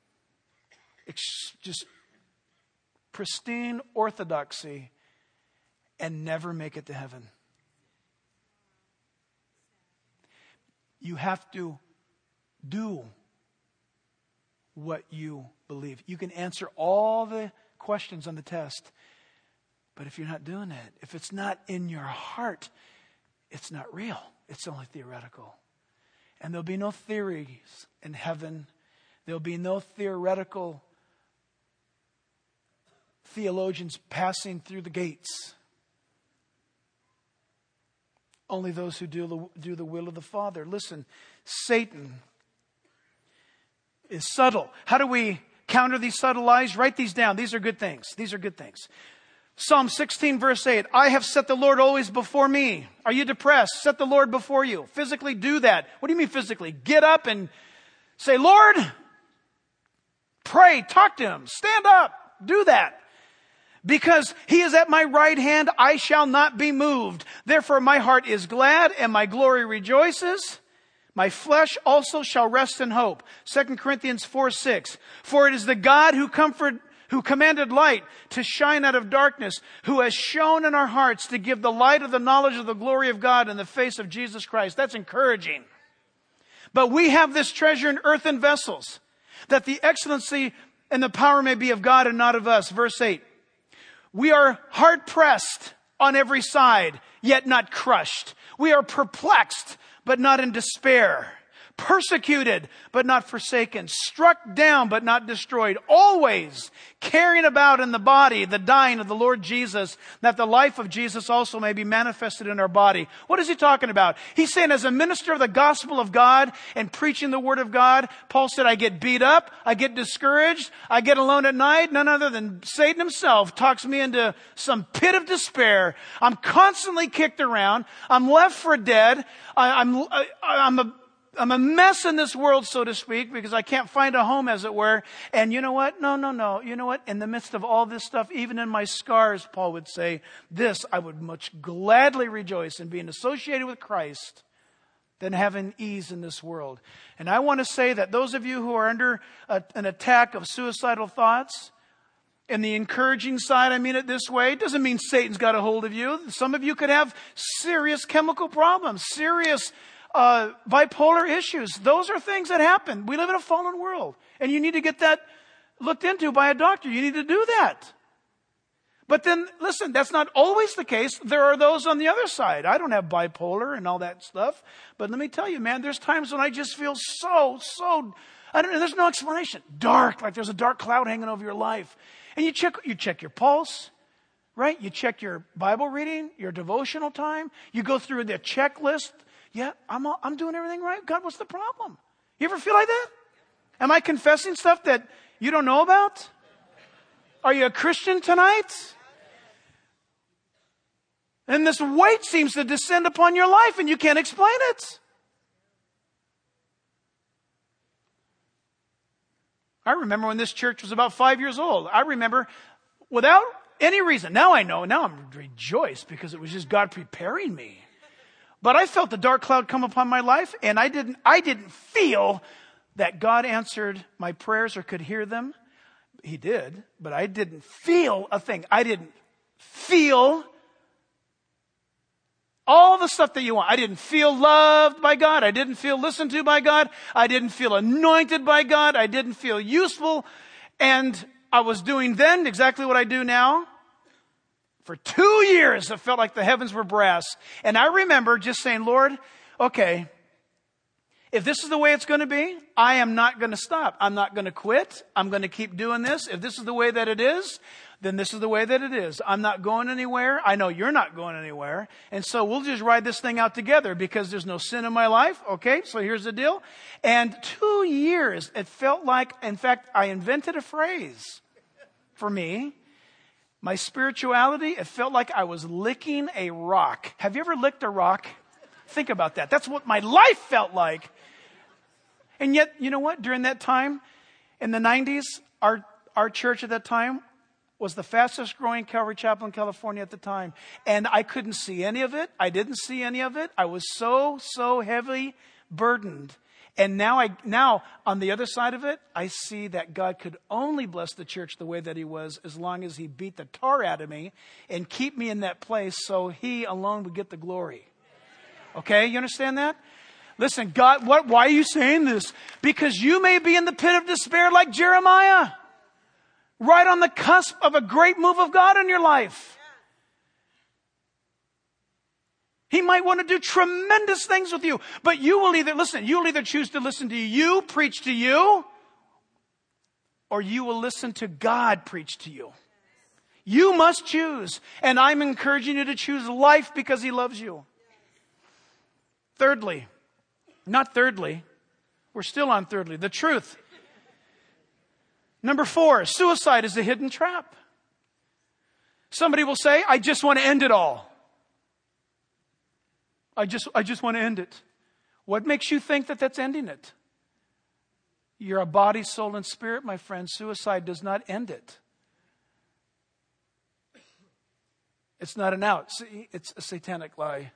just pristine orthodoxy, and never make it to heaven. You have to do what you believe. You can answer all the questions on the test, but if you're not doing it, if it's not in your heart, it's not real. It's only theoretical. And there'll be no theories in heaven. There'll be no theoretical theologians passing through the gates. Only those who do the, do the will of the Father. Listen, Satan is subtle. How do we counter these subtle lies? Write these down. These are good things. These are good things. Psalm sixteen verse eight. I have set the Lord always before me. Are you depressed? Set the Lord before you. Physically do that. What do you mean physically? Get up and say, Lord, pray, talk to Him, stand up, do that. Because He is at my right hand, I shall not be moved. Therefore my heart is glad and my glory rejoices. My flesh also shall rest in hope. Second Corinthians four six. For it is the God who comfort, who commanded light to shine out of darkness, who has shone in our hearts to give the light of the knowledge of the glory of God in the face of Jesus Christ. That's encouraging. But we have this treasure in earthen vessels, that the excellency and the power may be of God and not of us. Verse eight. We are hard pressed on every side, yet not crushed. We are perplexed, but not in despair. Persecuted, but not forsaken. Struck down, but not destroyed. Always carrying about in the body the dying of the Lord Jesus, that the life of Jesus also may be manifested in our body. What is he talking about? He's saying as a minister of the gospel of God and preaching the word of God, Paul said, I get beat up, I get discouraged, I get alone at night. None other than Satan himself talks me into some pit of despair. I'm constantly kicked around. I'm left for dead. I, I'm, I, I'm a I'm a mess in this world, so to speak, because I can't find a home, as it were. And you know what? No, no, no. You know what? In the midst of all this stuff, even in my scars, Paul would say, this I would much gladly rejoice in being associated with Christ than having ease in this world. And I want to say that those of you who are under a, an attack of suicidal thoughts, and the encouraging side, I mean it this way, it doesn't mean Satan's got a hold of you. Some of you could have serious chemical problems, serious Uh, bipolar issues. Those are things that happen. We live in a fallen world. And you need to get that looked into by a doctor. You need to do that. But then, listen, that's not always the case. There are those on the other side. I don't have bipolar and all that stuff. But let me tell you, man, there's times when I just feel so, so, I don't know, there's no explanation. Dark, like there's a dark cloud hanging over your life. And you check, you check your pulse, right? You check your Bible reading, your devotional time. You go through the checklist. Yeah, I'm all, I'm doing everything right. God, what's the problem? You ever feel like that? Am I confessing stuff that you don't know about? Are you a Christian tonight? And this weight seems to descend upon your life and you can't explain it. I remember when this church was about five years old. I remember without any reason. Now I know. Now I'm rejoiced because it was just God preparing me. But I felt the dark cloud come upon my life, and I didn't, I didn't feel that God answered my prayers or could hear them. He did, but I didn't feel a thing. I didn't feel all the stuff that you want. I didn't feel loved by God. I didn't feel listened to by God. I didn't feel anointed by God. I didn't feel useful. And I was doing then exactly what I do now. For two years, it felt like the heavens were brass. And I remember just saying, Lord, okay, if this is the way it's going to be, I am not going to stop. I'm not going to quit. I'm going to keep doing this. If this is the way that it is, then this is the way that it is. I'm not going anywhere. I know you're not going anywhere. And so we'll just ride this thing out together because there's no sin in my life. Okay, so here's the deal. And two years, it felt like, in fact, I invented a phrase for me. My spirituality, it felt like I was licking a rock. Have you ever licked a rock? Think about that. That's what my life felt like. And yet, you know what? During that time, in the nineties, our, our church at that time was the fastest growing Calvary Chapel in California at the time. And I couldn't see any of it. I didn't see any of it. I was so, so heavily burdened. And now I, now on the other side of it, I see that God could only bless the church the way that He was as long as He beat the tar out of me and keep me in that place so He alone would get the glory. Okay, you understand that? Listen, God, what, why are you saying this? Because you may be in the pit of despair like Jeremiah. Right on the cusp of a great move of God in your life. He might want to do tremendous things with you. But you will either, listen, you will either choose to listen to you preach to you, or you will listen to God preach to you. You must choose. And I'm encouraging you to choose life because He loves you. Thirdly, not thirdly, we're still on thirdly, the truth. Number four, suicide is a hidden trap. Somebody will say, I just want to end it all. I just, I just want to end it. What makes you think that that's ending it? You're a body, soul, and spirit, my friend. Suicide does not end it. It's not an out. See, it's a satanic lie.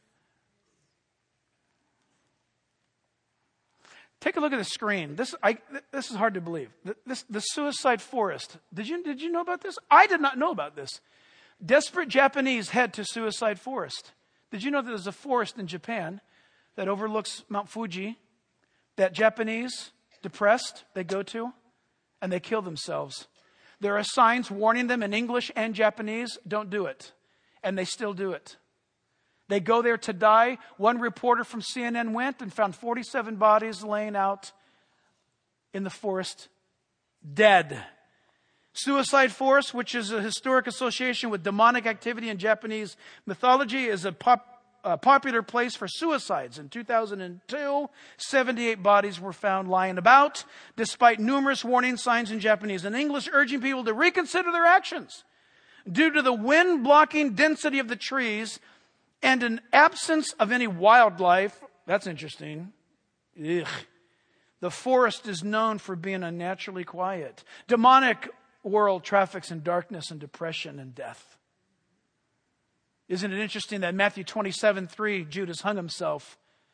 Take a look at the screen. This, I, this is hard to believe. This, the suicide forest. Did you, did you know about this? I did not know about this. Desperate Japanese head to suicide forest. Did you know that there's a forest in Japan that overlooks Mount Fuji that Japanese, depressed, they go to and they kill themselves? There are signs warning them in English and Japanese, don't do it. And they still do it. They go there to die. One reporter from C N N went and found forty-seven bodies laying out in the forest, dead. Suicide Forest, which is a historic association with demonic activity in Japanese mythology, is a, pop, a popular place for suicides. In two thousand two, seventy-eight bodies were found lying about, despite numerous warning signs in Japanese and English urging people to reconsider their actions. Due to the wind-blocking density of the trees and an absence of any wildlife, that's interesting, ugh, the forest is known for being unnaturally quiet. Demonic world traffics in darkness and depression and death. Isn't it interesting that Matthew twenty-seven three, Judas hung himself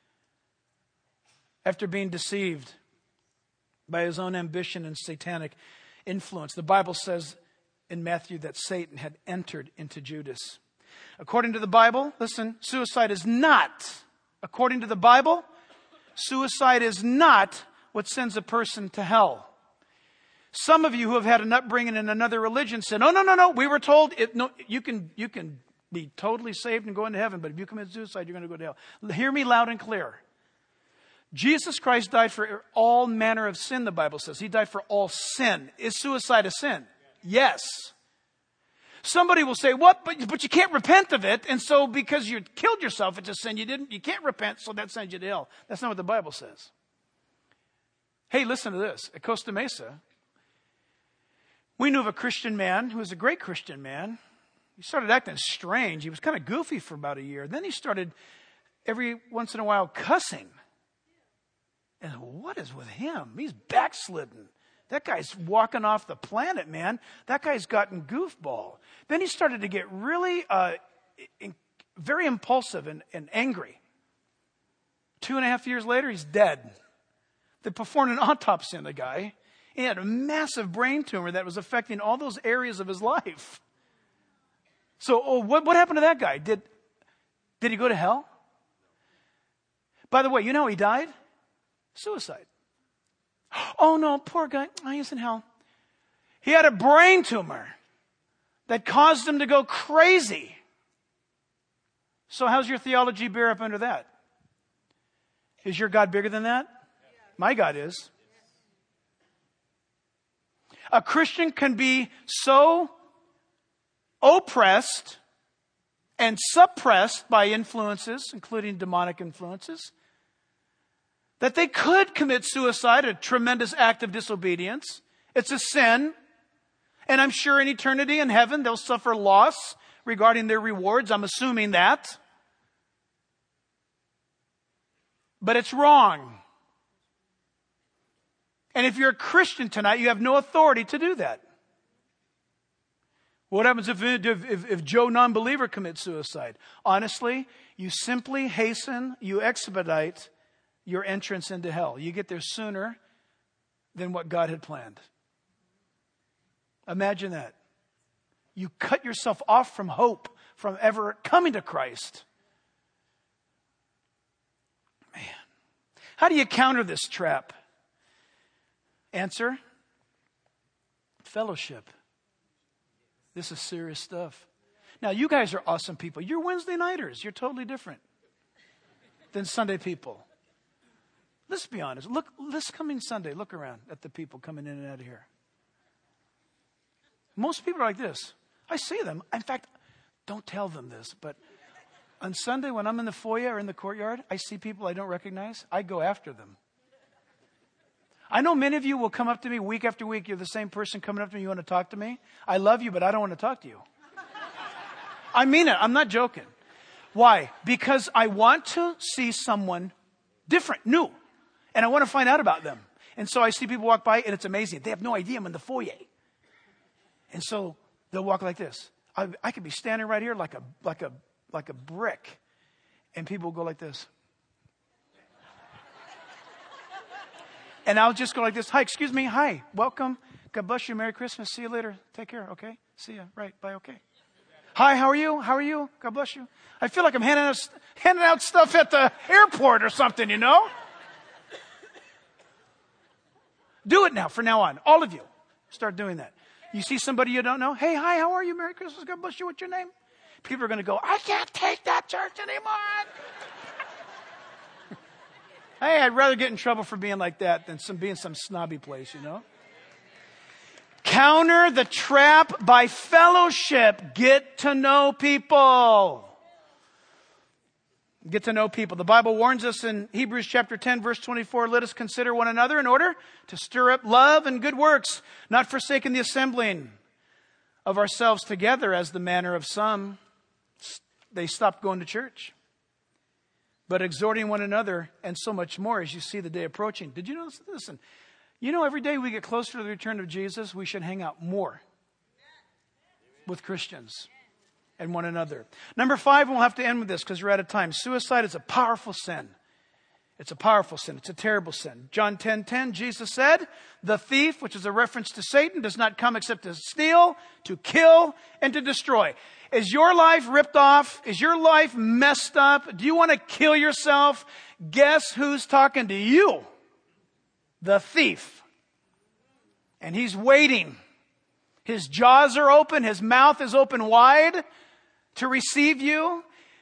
after being deceived by his own ambition and satanic influence. The Bible says in Matthew that Satan had entered into Judas. According to the Bible, listen, suicide is not, according to the Bible, suicide is not what sends a person to hell. Some of you who have had an upbringing in another religion said, no, no, no, no, we were told it, no, you can, you can be totally saved and go into heaven, but if you commit suicide, you're going to go to hell. Hear me loud and clear. Jesus Christ died for all manner of sin, the Bible says. He died for all sin. Is suicide a sin? Yes. Somebody will say, what? But, but you can't repent of it. And so because you killed yourself, it's a sin. You didn't, you can't repent, so that sends you to hell. That's not what the Bible says. Hey, listen to this. At Costa Mesa, we knew of a Christian man who was a great Christian man. He started acting strange. He was kind of goofy for about a year. Then he started every once in a while cussing. And what is with him? He's backslidden. That guy's walking off the planet, man. That guy's gotten goofball. Then he started to get really uh, in, very impulsive and, and angry. Two and a half years later, he's dead. They performed an autopsy on the guy. He had a massive brain tumor that was affecting all those areas of his life. So oh, what, what happened to that guy? Did, did he go to hell? By the way, you know how he died? Suicide. Oh no, poor guy. Oh, he's in hell. He had a brain tumor that caused him to go crazy. So how's your theology bear up under that? Is your God bigger than that? My God is. A Christian can be so oppressed and suppressed by influences, including demonic influences, that they could commit suicide, a tremendous act of disobedience. It's a sin. And I'm sure in eternity in heaven, they'll suffer loss regarding their rewards. I'm assuming that. But it's wrong. And if you're a Christian tonight, you have no authority to do that. What happens if, if, if Joe non-believer commits suicide? Honestly, you simply hasten, you expedite your entrance into hell. You get there sooner than what God had planned. Imagine that. You cut yourself off from hope, from ever coming to Christ. Man. How do you counter this trap? Answer: fellowship. This is serious stuff. Now, you guys are awesome people. You're Wednesday nighters. You're totally different than Sunday people. Let's be honest. Look, this coming Sunday, look around at the people coming in and out of here. Most people are like this. I see them. In fact, don't tell them this, but on Sunday when I'm in the foyer or in the courtyard, I see people I don't recognize. I go after them. I know many of you will come up to me week after week. You're the same person coming up to me. You want to talk to me? I love you, but I don't want to talk to you. I mean it. I'm not joking. Why? Because I want to see someone different, new. And I want to find out about them. And so I see people walk by and it's amazing. They have no idea I'm in the foyer. And so they'll walk like this. I, I could be standing right here like a, like a, like a brick. And people will go like this. And I'll just go like this. Hi, excuse me. Hi, welcome. God bless you. Merry Christmas. See you later. Take care. Okay. See ya. Right. Bye. Okay. Hi, how are you? How are you? God bless you. I feel like I'm handing out, handing out stuff at the airport or something, you know? Do it now, from now on. All of you. Start doing that. You see somebody you don't know? Hey, hi, how are you? Merry Christmas. God bless you. What's your name? People are going to go, I can't take that church anymore. Hey, I'd rather get in trouble for being like that than some being some snobby place, you know? Counter the trap by fellowship. Get to know people. Get to know people. The Bible warns us in Hebrews chapter ten, verse twenty-four, let us consider one another in order to stir up love and good works, not forsaking the assembling of ourselves together as the manner of some. They stopped going to church. But exhorting one another, and so much more as you see the day approaching. Did you know this? Listen, you know every day we get closer to the return of Jesus, we should hang out more with Christians and one another. Number five, we'll have to end with this because we're out of time. Suicide is a powerful sin. It's a powerful sin. It's a terrible sin. John ten ten, Jesus said, the thief, which is a reference to Satan, does not come except to steal, to kill, and to destroy. Is your life ripped off? Is your life messed up? Do you want to kill yourself? Guess who's talking to you? The thief. And he's waiting. His jaws are open. His mouth is open wide to receive you.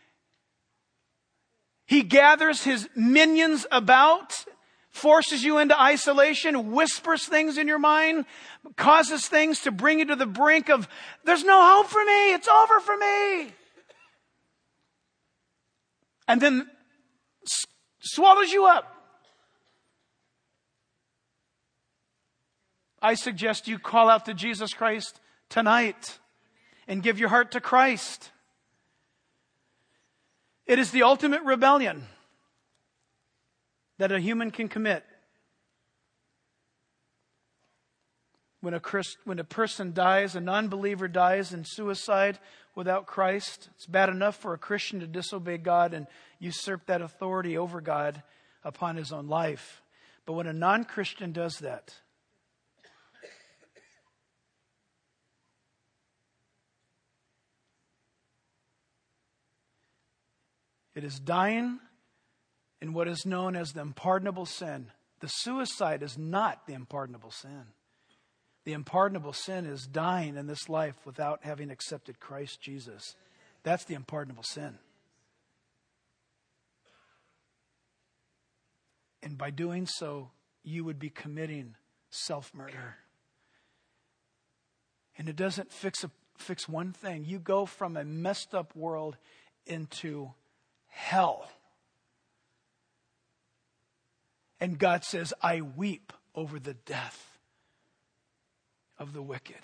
He gathers his minions about, forces you into isolation, whispers things in your mind, causes things to bring you to the brink of, there's no hope for me. It's over for me. And then s- swallows you up. I suggest you call out to Jesus Christ tonight and give your heart to Christ. It is the ultimate rebellion that a human can commit. When a, Christ, when a person dies, a non-believer dies in suicide without Christ, it's bad enough for a Christian to disobey God and usurp that authority over God upon his own life. But when a non-Christian does that, it is dying in what is known as the unpardonable sin. The suicide is not the unpardonable sin. The unpardonable sin is dying in this life without having accepted Christ Jesus. That's the unpardonable sin. And by doing so, you would be committing self-murder. And it doesn't fix a, fix one thing. You go from a messed up world into hell. And God says, I weep over the death of the wicked.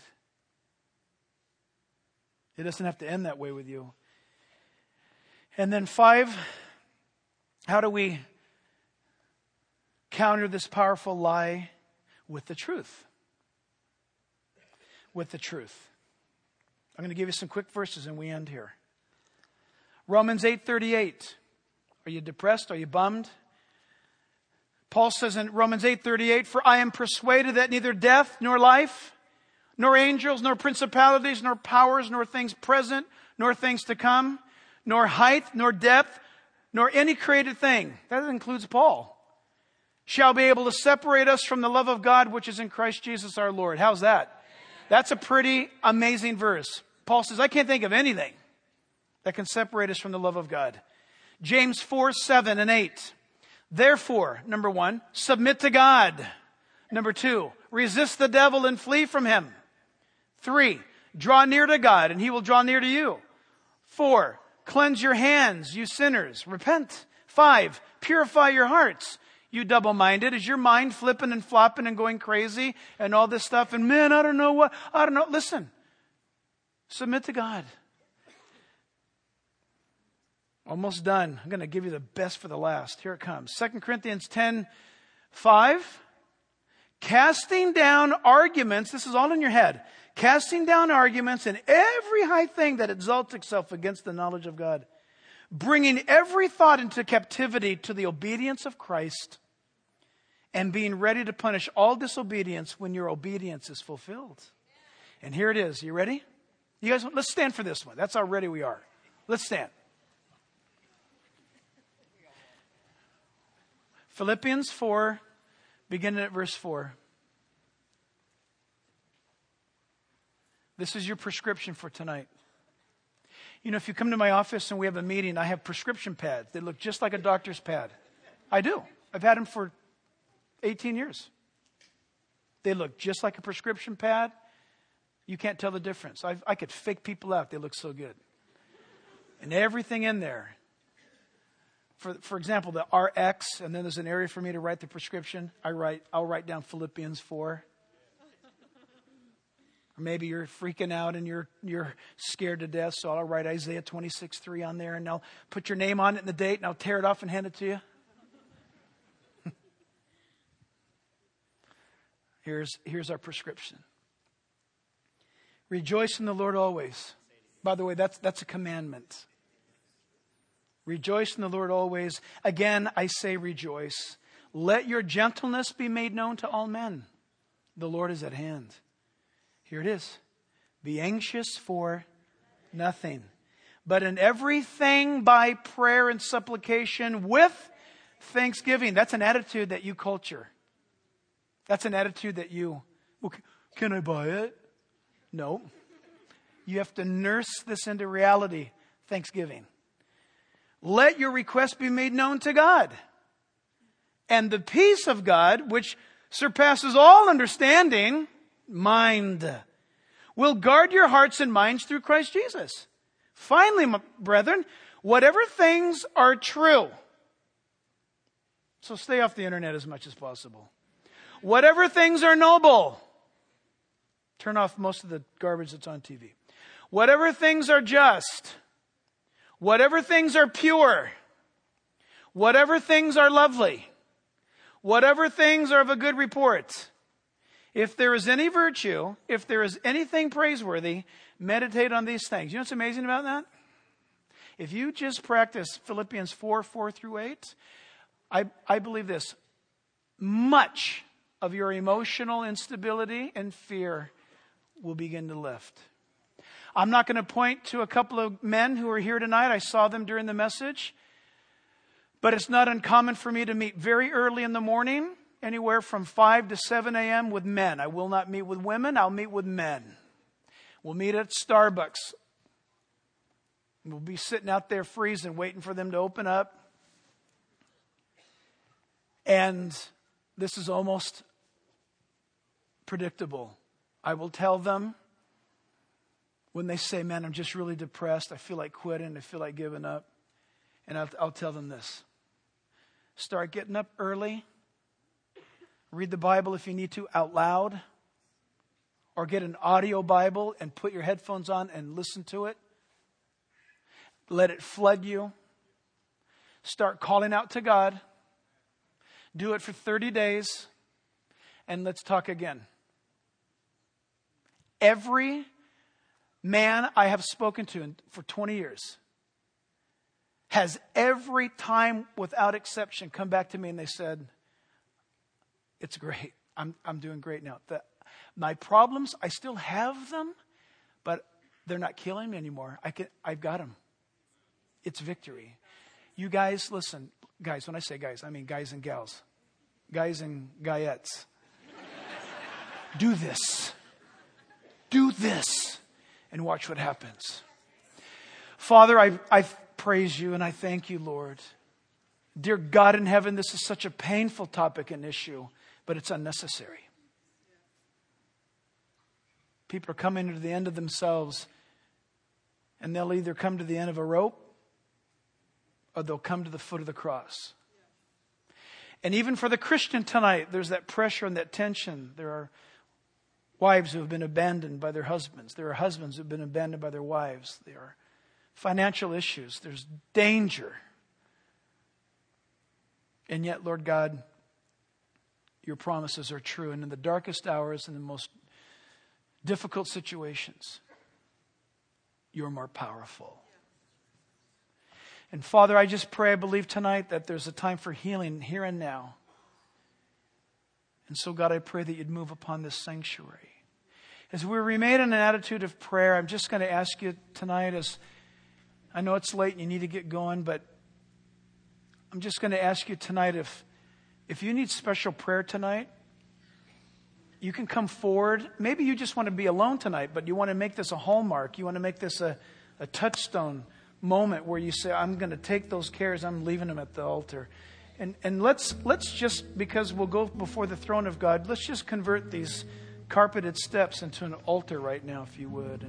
It doesn't have to end that way with you. And then five, how do we counter this powerful lie? With the truth. With the truth. I'm going to give you some quick verses and we end here. Romans eight thirty-eight. Are you depressed? Are you bummed? Paul says in Romans eight thirty-eight, for I am persuaded that neither death nor life, nor angels, nor principalities, nor powers, nor things present, nor things to come, nor height, nor depth, nor any created thing, that includes Paul, shall be able to separate us from the love of God which is in Christ Jesus our Lord. How's that? That's a pretty amazing verse. Paul says, I can't think of anything that can separate us from the love of God. James four, seven and eight. Therefore, number one, submit to God. Number two, resist the devil and flee from him. Three, draw near to God and he will draw near to you. Four, cleanse your hands, you sinners. Repent. Five, purify your hearts, you double-minded. Is your mind flipping and flopping and going crazy and all this stuff? And man, I don't know what, I don't know. Listen, submit to God. Almost done. I'm going to give you the best for the last. Here it comes. Second Corinthians ten, five. Casting down arguments. This is all in your head. Casting down arguments and every high thing that exalts itself against the knowledge of God. Bringing every thought into captivity to the obedience of Christ. And being ready to punish all disobedience when your obedience is fulfilled. And here it is. You ready? You guys, let's stand for this one. That's how ready we are. Let's stand. Philippians four, beginning at verse four. This is your prescription for tonight. You know, if you come to my office and we have a meeting, I have prescription pads. They look just like a doctor's pad. I do. I've had them for eighteen years. They look just like a prescription pad. You can't tell the difference. I, I could fake people out. They look so good. And everything in there. For, for example, the R X, and then there's an area for me to write the prescription. I write, I'll write down Philippians four. Or maybe you're freaking out and you're you're scared to death, so I'll write Isaiah twenty-six, three on there, and I'll put your name on it and the date, and I'll tear it off and hand it to you. here's, here's our prescription. Rejoice in the Lord always. By the way, that's that's a commandment. Rejoice in the Lord always. Again, I say rejoice. Let your gentleness be made known to all men. The Lord is at hand. Here it is. Be anxious for nothing, but in everything by prayer and supplication with thanksgiving. That's an attitude that you culture. That's an attitude that you, okay, can I buy it? No. You have to nurse this into reality. Thanksgiving. Let your request be made known to God. And the peace of God, which surpasses all understanding, mind, will guard your hearts and minds through Christ Jesus. Finally, my brethren, whatever things are true. So stay off the internet as much as possible. Whatever things are noble. Turn off most of the garbage that's on T V. Whatever things are just. Whatever things are pure, whatever things are lovely, whatever things are of a good report, if there is any virtue, if there is anything praiseworthy, meditate on these things. You know what's amazing about that? If you just practice Philippians four, four through eight, I, I believe this, much of your emotional instability and fear will begin to lift. I'm not going to point to a couple of men who are here tonight. I saw them during the message. But it's not uncommon for me to meet very early in the morning, anywhere from five to seven a.m. with men. I will not meet with women. I'll meet with men. We'll meet at Starbucks. We'll be sitting out there freezing, waiting for them to open up. And this is almost predictable. I will tell them, when they say, man, I'm just really depressed, I feel like quitting, I feel like giving up. And I'll, I'll tell them this. Start getting up early. Read the Bible if you need to out loud. Or get an audio Bible and put your headphones on and listen to it. Let it flood you. Start calling out to God. Do it for thirty days. And let's talk again. Every man I have spoken to for twenty years has every time without exception come back to me and they said, it's great. I'm I'm doing great now. The, my problems, I still have them, but they're not killing me anymore. I can, I've got them. It's victory. You guys, listen, guys, when I say guys, I mean guys and gals. Guys and guyettes. Do this. Do this. And watch what happens. Father, I, I praise you and I thank you, Lord. Dear God in heaven, this is such a painful topic and issue, but it's unnecessary. People are coming to the end of themselves, and they'll either come to the end of a rope or they'll come to the foot of the cross. And even for the Christian tonight, there's that pressure and that tension. There are wives who have been abandoned by their husbands. There are husbands who have been abandoned by their wives. There are financial issues. There's danger. And yet, Lord God, your promises are true. And in the darkest hours and the most difficult situations, you're more powerful. And Father, I just pray, I believe tonight that there's a time for healing here and now. And so God, I pray that you'd move upon this sanctuary. As we remain in an attitude of prayer, I'm just going to ask you tonight, as I know it's late and you need to get going, but I'm just going to ask you tonight, if if you need special prayer tonight, you can come forward. Maybe you just want to be alone tonight, but you want to make this a hallmark. You want to make this a, a touchstone moment where you say, I'm going to take those cares, I'm leaving them at the altar. And and let's let's just, because we'll go before the throne of God, let's just convert these carpeted steps into an altar right now, if you would.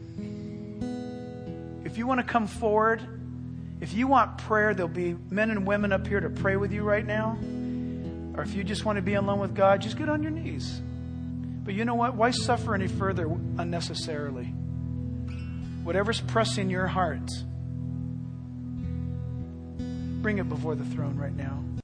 And if you want to come forward, if you want prayer, there'll be men and women up here to pray with you right now. Or if you just want to be alone with God, just get on your knees. But you know what? Why suffer any further unnecessarily? Whatever's pressing your heart, bring it before the throne right now.